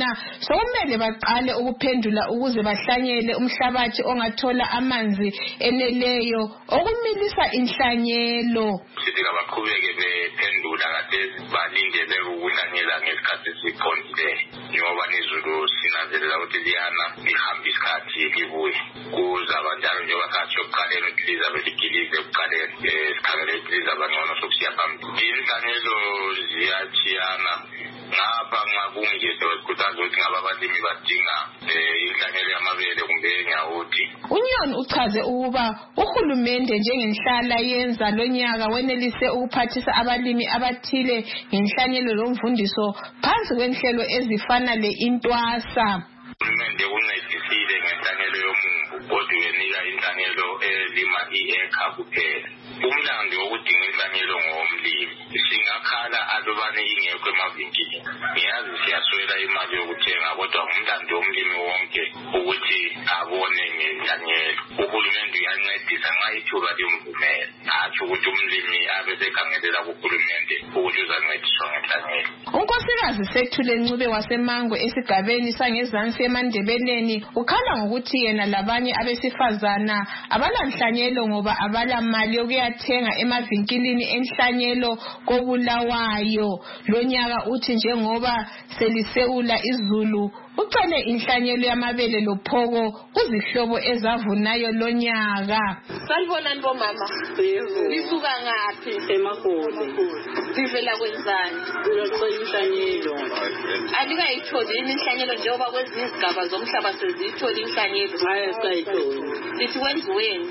sokumele baqale ukuphendula ukuze bahlanyele umhlabathi ongathola amanzi eneleyo okumilisa inhlanyelo. Sithi abaqhubeke bephendula kade balindele ukuhlanyela ngesikhathi esiqondile njengoba nezulu sinanzelela ukuthi liyana lihamba isikhathi libuye kuza abanjalo njengoba sathi yokuqalela ukiliza beligilize ukuqalela sikhangele ikiliza abangcono sokusiya phambili. Inhlanyelo ziyachiyana ngapha ngakunje sikhuthaza ukuthi ngaba abalimi badinga inhlanyelo yamabele kumbe nyawuthi. Unyon uchaze ukuba uhulumende njengenhlala yenza lonyaka wenelise ukuphathisa abalimi abathile ngenhlanyelo lomvundiso phansi kwenhlelo ezifana le intwasa. Uhulumende uncedisile ngenhlanyelo yomumbu kodwa uyenika inhlanyelo elima i-ekha kuphela. Umlando wokudinga inhlanyelo ngomlimi singakhala alubane ingekho emavinkili. Ngiyazi siyaswela imali yokuthenga kodwa umlando womlimi wonke ukuthi abone ngenhlanyelo. Uhulumende uyancedisa nxa ithuba limvumela. Hatsho ukuthi umlimi abe sekhangelela kuhulumende ukuthi uzancediswa ngenhlanyelo. Unkosikazi Sethule Ncube waseMango esigabeni sangezansi eMandebeleni ukhala ngokuthi yena labanye abesifazana abalanhlanyelo ngoba abala mali yokuyathenga emavinkilini enhlanyelo koBulawayo. Lonyaka uthi njengoba seliseula izulu ucele inhlanyelo yamabele lophoko kuzihlobo ezavunayo lonyaka. Sanibonani bomama. Lisuka ngaphi? Emagoli. Sivela kwenzani? Uyocela inhlanyelo. Alikayitholi inhlanyelo njengoba kwezinye izigaba zomhlaba sezithola inhlanyelo. Hayi sayitholi. Sithi wenziweni?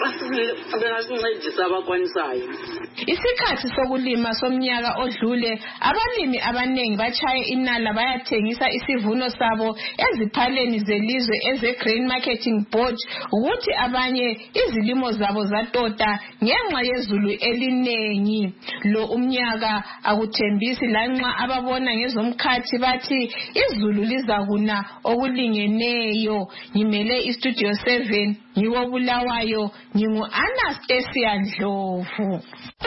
Abengasincedisa abakwanisayo. Isikhathi sokulima somnyaka odlule abalimi abanengi bachaye inala bayathengisa isivuno sabo eziphaleni zelizwe eze Grain Marketing Board ukuthi abanye izilimo zabo zatota ngenxa yezulu elinengi. Lo umnyaka akuthembisi lanxa ababona ngezomkhathi bathi izulu lizakuna okulingeneyo. Ngimele iStudio seven ngiwo Bulawayo ngingu Anastasia Ndlovu.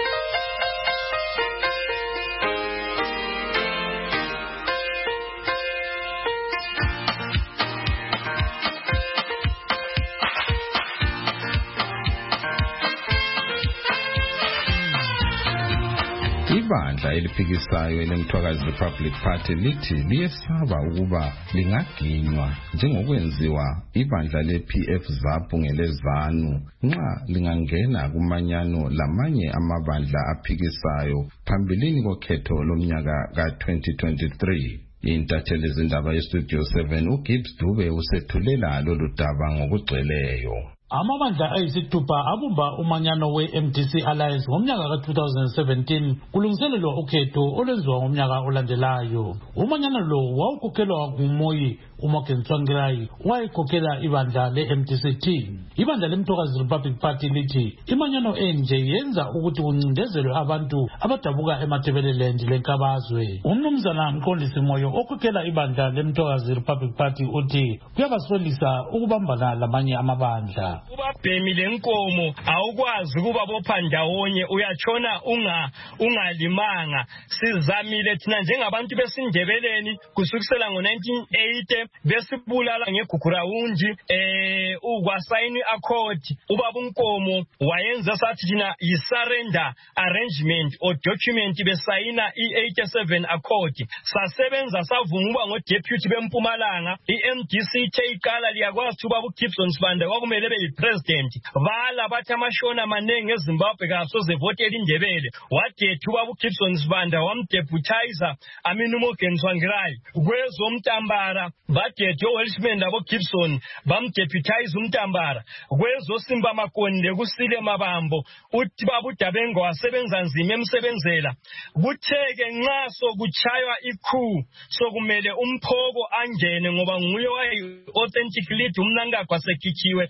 Ibandla eliphikisayo elemthwakazi Republic Party lithi liyesaba ukuba lingaginywa njengokwenziwa ibandla le-P F ZAPU ngelezanu nxa lingangena kumanyano lamanye amabandla aphikisayo phambilini kokhetho lomnyaka ka-twenty twenty-three. Intatheli zindaba yeStudio seven uGibbs Dube usethulela lolu daba ngokugcweleyo. Amabandla ayisithupha abumba umanyano we-M D C Alliance ngomnyaka ka-twenty seventeen kulungiselelwa ukhetho olwenziwa ngomnyaka olandelayo. Umanyano lo wawukhokhelwa nguMoyi uMorgan Tsvangirai wayekhokhela ibandla le-M D C T. Ibandla lemthokazi Republic Party lithi imanyano enje yenza ukuthi kuncindezelwe abantu abadabuka eMatabeleland lenkabazwe. Umnumzana Mqondisi Moyo okhokhela ibandla lemthokazi Republic Party uthi kuyabasolisa ukubambana lamanye amabandla. Ubabhemi lenkomo awukwazi ukuba bopha ndawonye uyachona unga ungalimanga. Sizamile thina njengabantu besindebeleni kusukisela ngo nineteen eighty besibulala ngeGugurawunji eh ukwasayini accord ubaba unkomo wayenza sathi thina yisurrender arrangement or document besayina i-eighty-seven accord sasebenza savuma ngo deputy beMpumalanga i-M D C iqala liyakwazi ubaba uGibson Sibanda kwakumele be president bala bathi amashona amanengi eZimbabwe kasoze vote elindebele wadethu ubaba uGibson Sibanda wamdeputizer Aminu Morgan Tsvangirai kwezomtambara badethu uWelshman labo Gibson bamdeputize umtambara kwezosimba makonde kusile mabambo uthi baba uDabengo wasebenza nzima emsebenzela kutheke nxaso kuchaywa ikhu sokumele umphoko angene ngoba nguye wayi authentic lead umnangagwa sekhichiwe um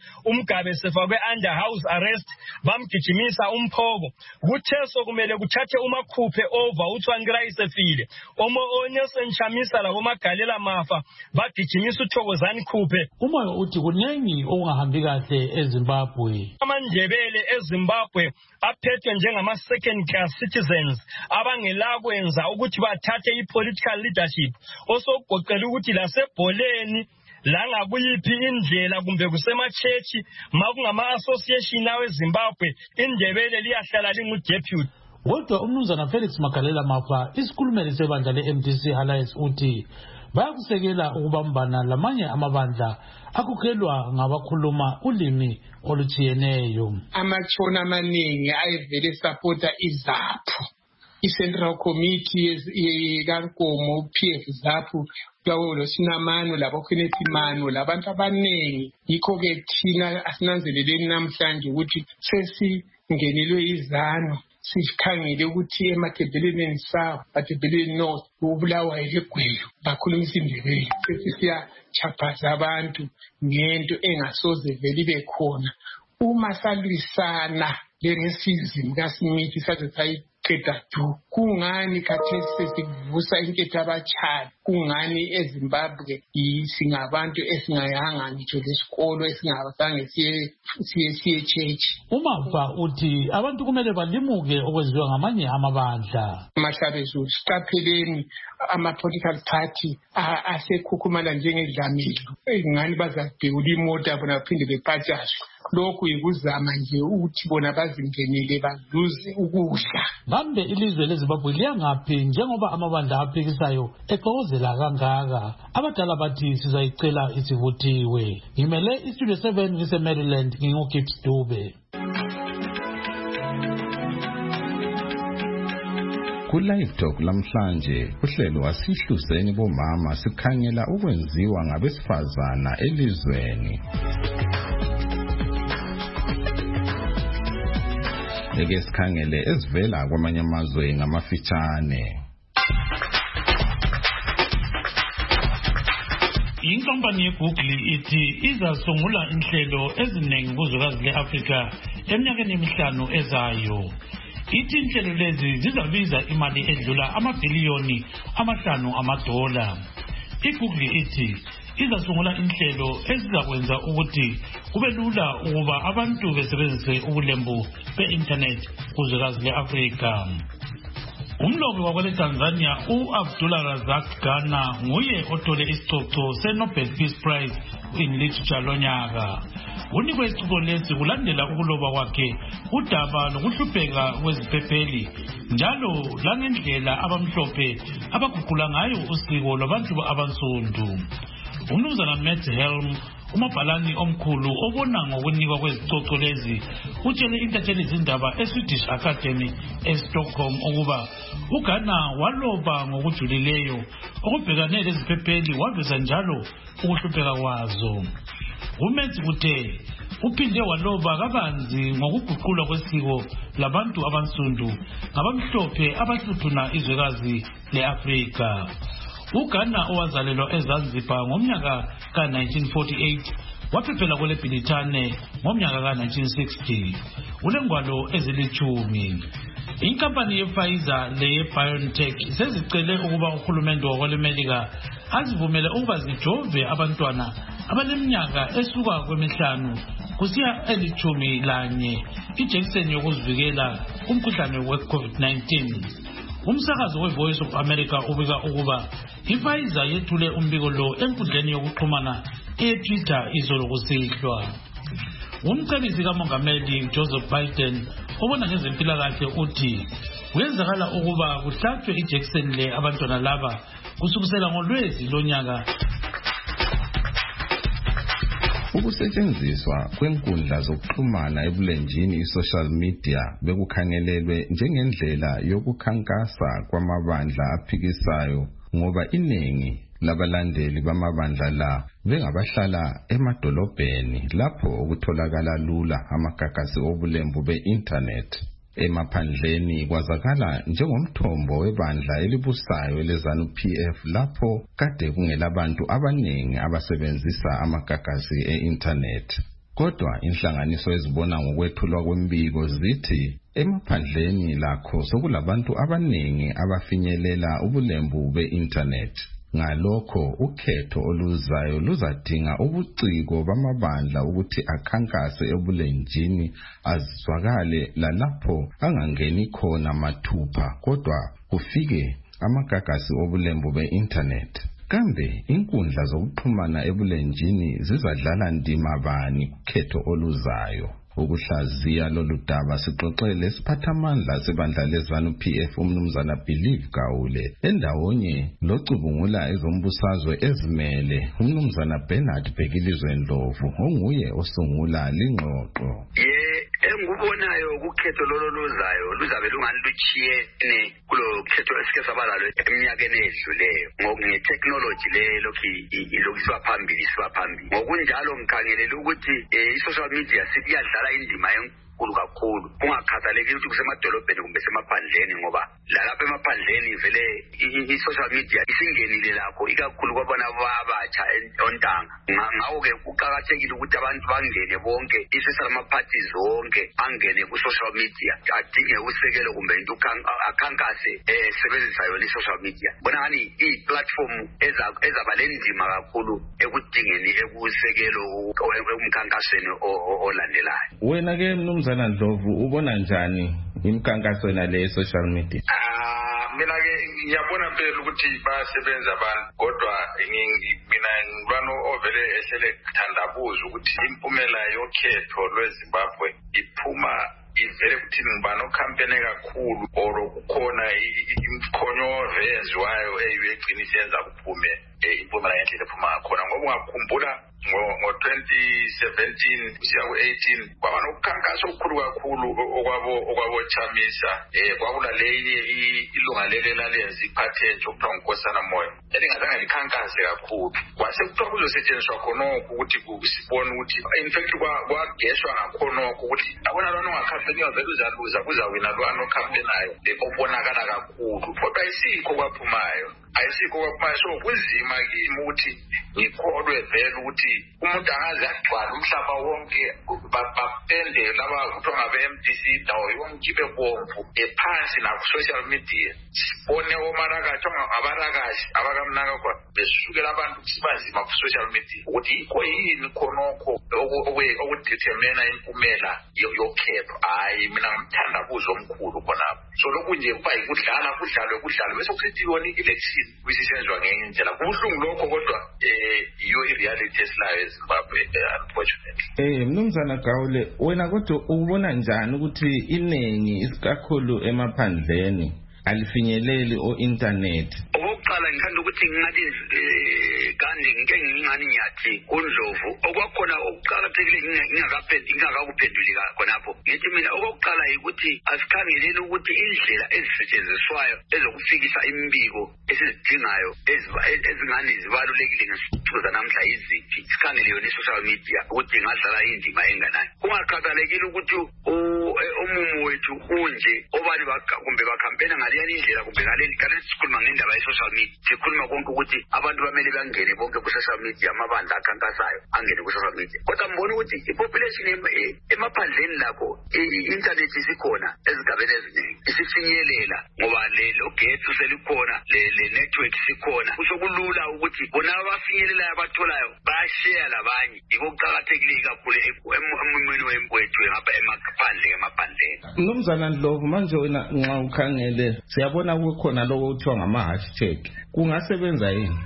uMgabe sefakwe under house arrest bamgijimisa umphoko kuthe sokumele kuthathe umakhuphe over uthwangira isefile omo oNelson Chamisa labo magalela mafa bagijimisa uThokozani Khuphe. Umoya uthi kunengi okungahambi kahle eZimbabwe. Amandebele eZimbabwe aphethwe njengama second class citizens abangelakwenza ukuthi bathathe ipolitical leadership osogoqela ukuthi lasebholeni la ngakuyiphi indlela kumbe kusemachechi makungama association awe Zimbabwe indebele liyahlala lingu deputy. Kodwa umnumzana Felix Magalela Mafa isikhulumeli sebandla le-M D C Alliance uthi bayakusekela ukubambana lamanye amabandla akukhelwa ngabakhuluma ulimi olujiyeneyo. Amachona amaningi ayevele supporta izaphu i-Central Committee yekankomo P F ZAPU kwawo lo Sinamano labo Khenetimano labantu abaningi yikho ke thina asinanzeleleni namhlanje ukuthi sesingenelwe izano sikhangele ukuthi emadebeleni south adebeleni north ubulawa ilegwelo bakhulumisa indebele sethi siyachaphaza abantu ngento engasoze vele ibe khona uma salwisana le-racism kaSmith sathi sayiqeda du kungani khathesi sesivusa inketho abatshayi kungani eZimbabwe singabantu esingayanga ngitsho lesikolo esingabazange siye siye siye church. Umafa uthi abantu kumele balimuke okwenziwa ngamanye amabandla. Mahlabezu siqapheleni ama-political party asekhukhumala njengedlamelo ngani bazabhekula imota bona baphinde bepatshazwe. Lokhu yikuzama nje ukuthi bona bazingenele bazuze ukudla. Kambe ilizwe leZimbabwe liyangaphi njengoba amabandla aphikisayo exokozela kangaka? Abadala bathi sizayicela isivuthiwe. Ngimele iStudio seven ngise-Maryland nginguGibbs Dube. Ku-Live Talk lamhlanje uhlelo asihluzeni bomama sikhangela ukwenziwa ngabesifazana elizweni. Eke sikhangele ezivela kwamanye amazwe ngamafitshane. Inkampani yeGoogle ithi izasungula inhlelo eziningi kuzwekazi le-Afrika eminyakeni emihlanu ezayo. Ithi inhlelo lezi zizabiza imali edlula amabhiliyoni amahlanu amadola. IGoogle ithi izasungula inhlelo ezizakwenza ukuthi kube lula ukuba abantu besebenzise ubulembu be-internet kuzwekazi le-Afrika. Umlobi wakwele Tanzania u-Abdullah Razak Ghana nguye othole isicoco se-Nobel Peace Prize in Literature lonyaka. Unikwe isicoco lesi kulandela ukuloba kwakhe udaba lokuhlupheka kweziphepheli njalo langendlela abamhlophe abaguqula ngayo usiko lwabantu abansundu. Umnumzana Matt Helm umabhalani omkhulu obona ngokunikwa kwezicoco lezi utshele intatheli izindaba eSwedish Academy eStockholm ukuba uGhana waloba ngokujulileyo okubhekane leziphepheli waveza njalo ukuhlupheka kwazo. Umenzi uthe uphinde waloba kabanzi ngokuguqulwa kwesiko labantu abansundu ngabamhlophe abahluthuna izwekazi le-Afrika. uGhana owazalelwa eZanzibar ngomnyaka ka nineteen forty-eight waphephela kwele Bhilithane ngomnyaka ka nineteen sixty. Ulengwalo ezilithumi. Inkampani yePfizer leye-BioNTech sezicele ukuba uhulumende wakwelemelika azivumele ukuba zijove abantwana abaneminyaka esuka kwemihlanu kusiya elithumi lanye ijekiseni yokuzivikela kumkhuhlane we-COVID nineteen. Umsakazo we-Voice of America ubika ukuba iPfizer yethule umbiko lo enkundleni yokuxhumana eTwitter izolo kusihlwa. Umcebisi kamongameli Joseph Biden obona ngezempilakahle uthi kuyenzakala ukuba kuhlatshwe ijekiseni le abantwana laba kusukisela ngoLwezi lonyaka. Ukusetshenziswa kwenkundla zokuxhumana ebulenjini i-social media bekukhangelelwe njengendlela yokukhankasa kwamabandla aphikisayo ngoba iningi labalandeli bamabandla la bengabahlala emadolobheni lapho ukutholakala lula amagagasi obulembu be-internet. Emaphandleni kwazakala njengomthombo webandla elibusayo eleZANU-P F lapho kade kungelabantu abaningi abasebenzisa amagagasi e-internet. Kodwa inhlanganiso ezibona ngokwethulwa kwembiko zithi emaphandleni lakho sokulabantu abaningi abafinyelela ubulembu be-internet. Ngalokho ukhetho oluzayo luzadinga ubuciko bamabandla ukuthi akhankase ebulenjini azizwakale lalapho angangeni khona mathupha kodwa kufike amagagasi obulembu be-internet. Kambe inkundla zokuxhumana ebulenjini zizadlala ndima bani kukhetho oluzayo? Ukuhlaziya lolu daba sixoxele siphathamandla sebandla leZanu P F umnumzana Believe Gawule endawonye locubungula ezombusazwe ezimele umnumzana Bernard Bhekilizwe Ndlovu onguye osungula lingxoxo. Engubonayo ukhetho lolo luzayo luzabe lungaluchiyene kulo khetho esike sabalalo eminyakeni edluleyo ngokune-technology le lokhu ilokiswa phambili siba phambili. Ngokunjalo ngikhangelela ukuthi i-social media siyadlala indima enkulu kakhulu kungakhathalekile ukuthi kusemadolobheni kumbe semaphandleni ngoba lalapha emaphandleni vele i-social media isingenile lakho ikakhulu kwabona abatsha ontanga. Ngawo-ke kuqakathekile ukuthi abantu bangene bonke i-social party zonke angene ku-social media adinge usekelo kumbe into akhankase esebenzisa yona i-social media. Bona ngani i-platform ezaba lendima kakhulu ekudingeni ekusekelo umkhankasweni olandelayo. Wena-ke mnumzana Ndlovu ubona njani imikhankaso nale social media? Ah mina ke ngiyabona phela ukuthi basebenza abantu kodwa mina ngibano ovele ehlele kuthandabuza ukuthi impumela yokhetho lweZimbabwe iphuma ivele kuthini ngibano campaign kakhulu or kukhona imkhonyo eyenziwayo eyigcina isenza kuphume impumela yendlela ephuma khona ngoba ungakhumbula ngo twenty seventeen kusiya ku eighteen kwaba nokukhankasa okukhulu kakhulu okwabo okwabo Chamisa eh kwakula lenye ilunga lele lalenza iphathenge okuthiwa uNkosana Moyo elingazange likhankase kakhulu kwase kuthiwa kuzosetshenziswa khona ukuthi kusibone ukuthi in fact kwageshwa ngakhona ukuthi abona lona ongakhampenya vele uzaluza kuzawina lwana okhampenayo ebonakala kakhulu kodwa isikho kwaphumayo ayisikho kwaphumayo so kunzima kimi ukuthi ngikholwe vele ukuthi umuntu angaze agcwala umhlaba wonke bapende laba kuthiwa ngabe-M D C indawo yonke ibe bomvu ephansi naku-social media sibone omarakashi abarakashi abakamnaka kwa besukela abantu sibanzima ku-social media ukuthi yikho yini khonokho okudetermina impumela yokhetho hayi mina ngimthandabuzo omkhulu khonapho so lokhu nje kuba yikudlala kudlalwe kudlalwe bese kusithi yona i-election kusisenziwa ngenye indlela kubuhlungu lokho kodwa um iyo i-reality esilayo eZimbabwe unfortunately. Eh mnumzana Gawule wena kodwa ubona njani ukuthi iningi isikakhulu emaphandleni alifinyeleli o-internet? Okokuqala ngithanda ukuthi ngingathi kanti ngike ngingani ngiyathi kuNdlovu okwakhona okuqakathekile ngingakakuphenduli khonapho ngithi mina okokuqala yikuthi asikhangeleni ukuthi indlela ezisetshenziswayo ezokufikisa imbiko esizidingayo ezingani zibalulekile ngesikhathi zanamhla yiziphi sikhangele yona i-social media ukuthi ingadlala indima enganani kungakhathalekile ukuthi umumo wethu unje obani kumbe bakhampena ngaleyani indlela kumbe ngaleli sikhuluma ngendaba ye-social media sikhuluma konke ukuthi abantu bamele bangene bonke ku-social media amabandla akhankasayo angene ku-social media kodwa mbona ukuthi i-population emaphandleni lakho i-internet isikhona ezigabeni eziningi isifinyelela ngoba lo gethu selikhona le network isikhona kusho kulula ukuthi bona abafinyelelayo abatholayo bayashare labanye yiko kuqakathekile kakhulu emumweni wempwethu ngapha emaphandle emaphandleni. Mnumzana Ndlovu manje wena nxa ukhangele siyabona kukhona lokho kuthiwa ngama-hashtag kungasebenza yini?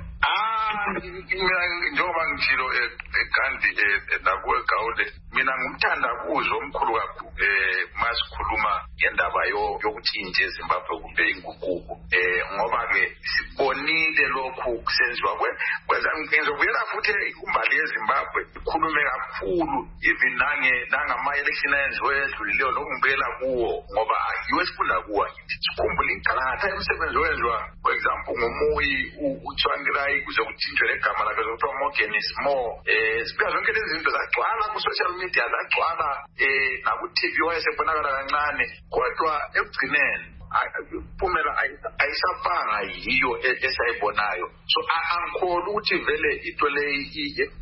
Njengoba ngitshilo eGandhi nakuwe Gawule mina ngumthandabuzo omkhulu kakhulu masikhuluma ngendaba yokuthi inje eZimbabwe kumbe inguquko ngoba-ke sibonile lokhu kusenziwa kwenza ngizobuyela futhi kumbali yeZimbabwe ikhulume kakhulu even nangama-election ayenziwe edlulileyo lokungibuyela kuwo ngoba yiwo esifunda kuwo sikhumbule ingalatha emsebenzi owenziwa for example ngomoyi uTshwangirai kuze kuthinjwe legama lakhe zokuthiwa Morgan is more um zibuya zonke lezi zinto zagcwala ku-social media zagcwala um naku-T V wayesebonakala kancane kodwa ekugcineni impumela ayisafanga yiyo esayibonayo so angikholwa ukuthi vele into leyi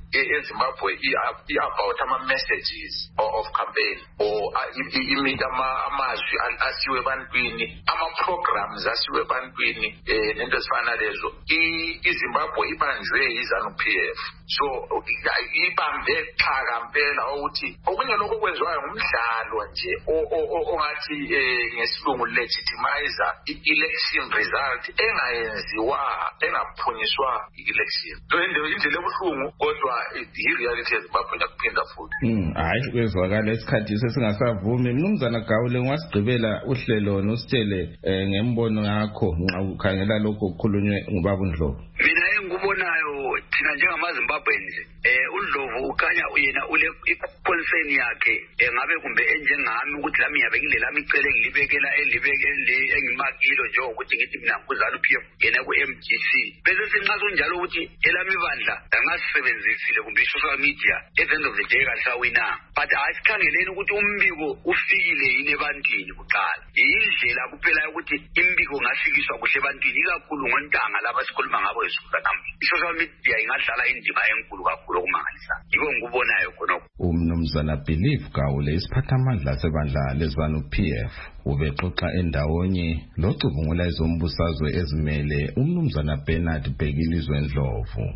eZimbabwe i-about ama-messages of campaign or amazwi asiwe ebantwini, ama-programs asiwe ebantwini nento ezifana lezo. iZimbabwe ibanjwe yi-ZANU-P F, so ibambe xhaka mpela ukuthi okunye lokho kwenziwayo ngumdlalo nje ongathi ngesilungu legitimizer i-election result engayenziwa engaphunyiswa i-election. So indlela ebuhlungu kodwa i-reality yeZimbabwe yakuphinda futhi. Hayi kwezwakala isikhathi sesingasavumi. Mnumzana Gawule, ungasigqibela uhlelo nositshele ngembono yakho nxa ukhangela lokho kukhulunywe ngubaba uNdlovu. Mina engikubonayo thina njengamaZimbabwe nje eh uNdlovu ukhanya uyena ule concern yakhe engabe kumbe enjengami ukuthi lami yabe ngilelami icele ngilibekela elibekele engimakilo nje ukuthi ngithi mina kuZANU-P F yena ku-M G C bese sinxaso njalo ukuthi elami bandla angasebenzisile kumbe social media at the end of the day kasawina, but asikhangeleni ukuthi umbiko ufikile yini ebantwini kuqala. Indlela kuphela ukuthi imbiko ngafikiswa kuhle ebantwini ikakhulu ngontanga laba sikhuluma ngabo esuka namhlanje. I-social media ingadlala indima enkulu kakhulu okumangalisa. Yiko ngikubonayo khonokho. Umnumzana Believe Gawule, isiphathamandla sebandla leZANU-P F, ubexoxa endawonye locubungula ezombusazwe ezimele umnumzana Bernard Bhekilizwe Ndlovu.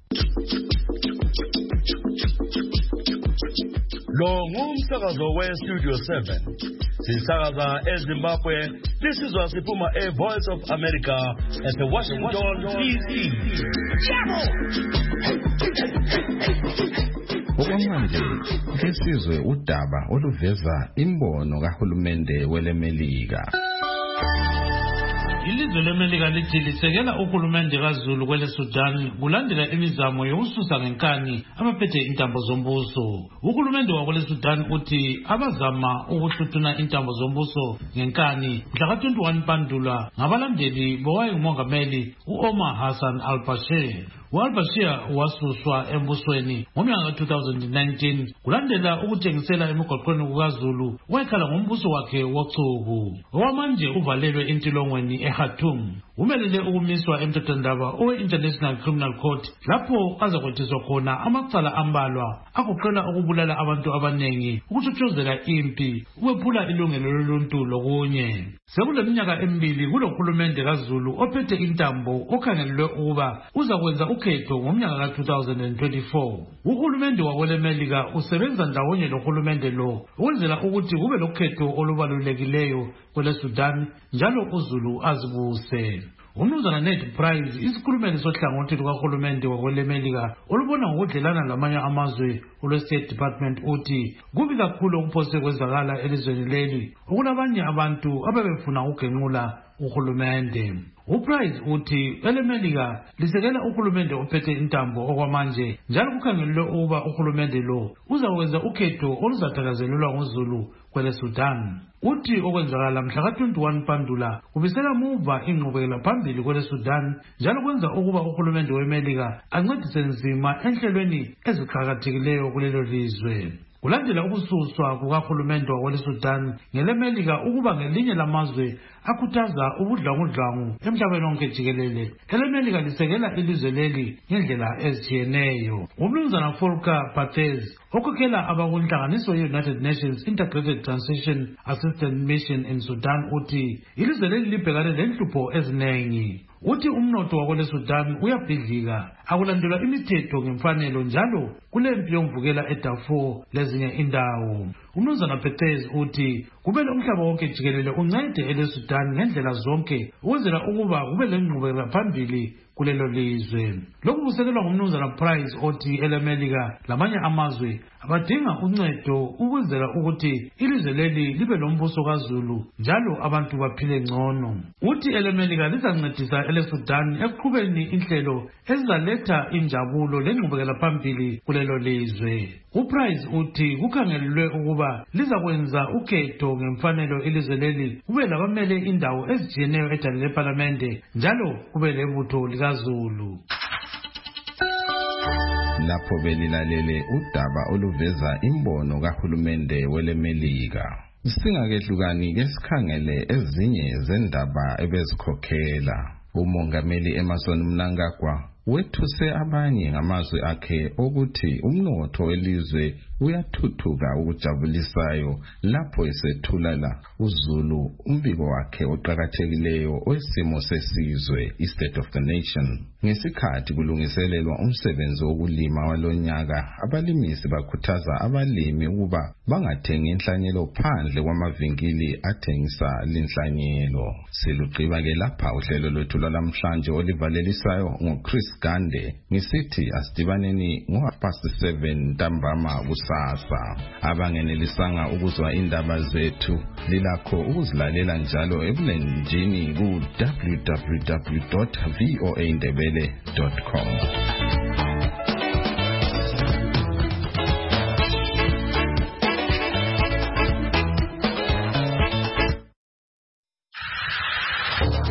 Lo ngumsakazo we-Studio seven. Sisakaza eZimbabwe. This is Wasiphuma, a Voice of America at the Washington D C. Okwamanje lesizwe udaba oluveza imbono kahulumende welemelika. Ilizwe lemelika lithi lisekela uhulumende kaZulu kwele Sudan kulandela imizamo yokususa ngenkani abaphethe intambo zombuso. Uhulumende wakwele Sudan uthi abazama ukuhluthuna intambo zombuso ngenkani mhla ka twenty-one Mpandula ngabalandeli bowayengumongameli uOmar Hassan al-Bashir. U-al-Bashir wasuswa embusweni ngomnyaka two thousand nineteen kulandela ukuthengisela emigwaqweni kukaZulu wekhala ngombuso wakhe wochuku. Owamanje uvalelwe intilongweni eKhartoum. Umelele ukumiswa emthethwandaba owe-International Criminal Court lapho azakwethiswa khona amacala ambalwa agoqela ukubulala abantu abanengi, ukutshotshozelwa impi, ukwephula ilungelo loluntu lokunye. Sekuleminyaka emibili kulohulumende kaZulu ophethe intambo okhangelelwe ukuba uzakwenza ukhetho ngomnyaka ka two thousand twenty-four. Uhulumende wakwelemelika usebenza ndawonye lohulumende lo ukwenzela ukuthi kube lokhetho olubalulekileyo kwele Sudan njalo uZulu azibuse. Umnumzana Ned Price, isikhulumeli sohlangothi lukahulumende wakwelemelika olubona ngokudlelana lamanye amazwe olwe-State Department, uthi kubi kakhulu okuphose kwenzakala elizweni leli okulabanye abantu ababefuna ukugenqula uhulumende. UPrice uthi elemelika lisekela uhulumende ophethe intambo okwamanje njalo kukhangelelwe ukuba uhulumende lo uzakwenza ukhetho oluzathakazelelwa ngoZulu kwele Sudan. Uthi okwenzakala mhla ka twenty-one Mpandula kubisela muva ingqubekela phambili kwele Sudan njalo kwenza ukuba uhulumende wemelika ancedise nzima enhlelweni eziqhakathekileyo kulelo lizwe. Kulandela ukususwa kukahulumende wakwele Sudan ngelemelika ukuba ngelinye lamazwe akhuthaza ubudlangudlangu emhlabeni wonke jikelele, elemelika lisekela ilizwe leli ngendlela ezitshiyeneyo. Umnumzana Volker Perthes okhokhela abakunhlanganiso ye-United Nations Integrated Transition Assistance Mission in Sudan uthi ilizwe leli libhekane lenhlupho ezinengi. Uthi umnotho wakwele Sudan uyabhidlika, akulandelwa imithetho ngemfanelo njalo kulempi yomvukela eDarfur lezinye indawo. Umnumzana Perthes uthi kumele umhlaba wonke jikelele uncede ele Sudan ngendlela zonke ukwenzela ukuba kube lengqubekela phambili kulelo lizwe. Lokhu kusekelwa ngumnumzana Price othi elemelika lamanye amazwe abadinga uncedo ukwenzela ukuthi ilizwe leli libe lombuso kaZulu njalo abantu baphile ngcono. Uthi elemelika lizancedisa ele Sudan ekuqhubeni inhlelo ezizaletha injabulo lengqubekela phambili kulelo lizwe. UPrice uthi kukhangelelwe ukuba lizakwenza ukhetho ngemfanelo ilizwe leli kube labamele indawo ezijiyeneyo edale leParlamente njalo kube lebutho likaZulu. Lapho belilalele udaba oluveza imbono kahulumende welemelika. Singakehlukani ke sikhangele ezinye zendaba ebezikhokhela. Umongameli Emmerson Mnangagwa wethuse abanye ngamazwi akhe ukuthi umnotho welizwe uyathuthuka ukujabulisayo lapho esethula la uZulu umbiko wakhe oqhakathekileyo wesimo sesizwe i-State of the Nation. Ngesikhathi kulungiselelwa umsebenzi wokulima walonyaka, abalimisi bakhuthaza abalimi ukuba bangathengi inhlanyelo phandle kwamavinkili athengisa linhlanyelo. Silugqiba ke lapha uhlelo lwethu lwalamhlanje olivalelisayo ngoChris Gande. Ngisithi asidibaneni ngo past seven ntambama kusasa. Abangenelisanga ukuzwa indaba zethu lilakho ukuzilalela njalo ebulenjini ku w w w dot voa ndebele dot com.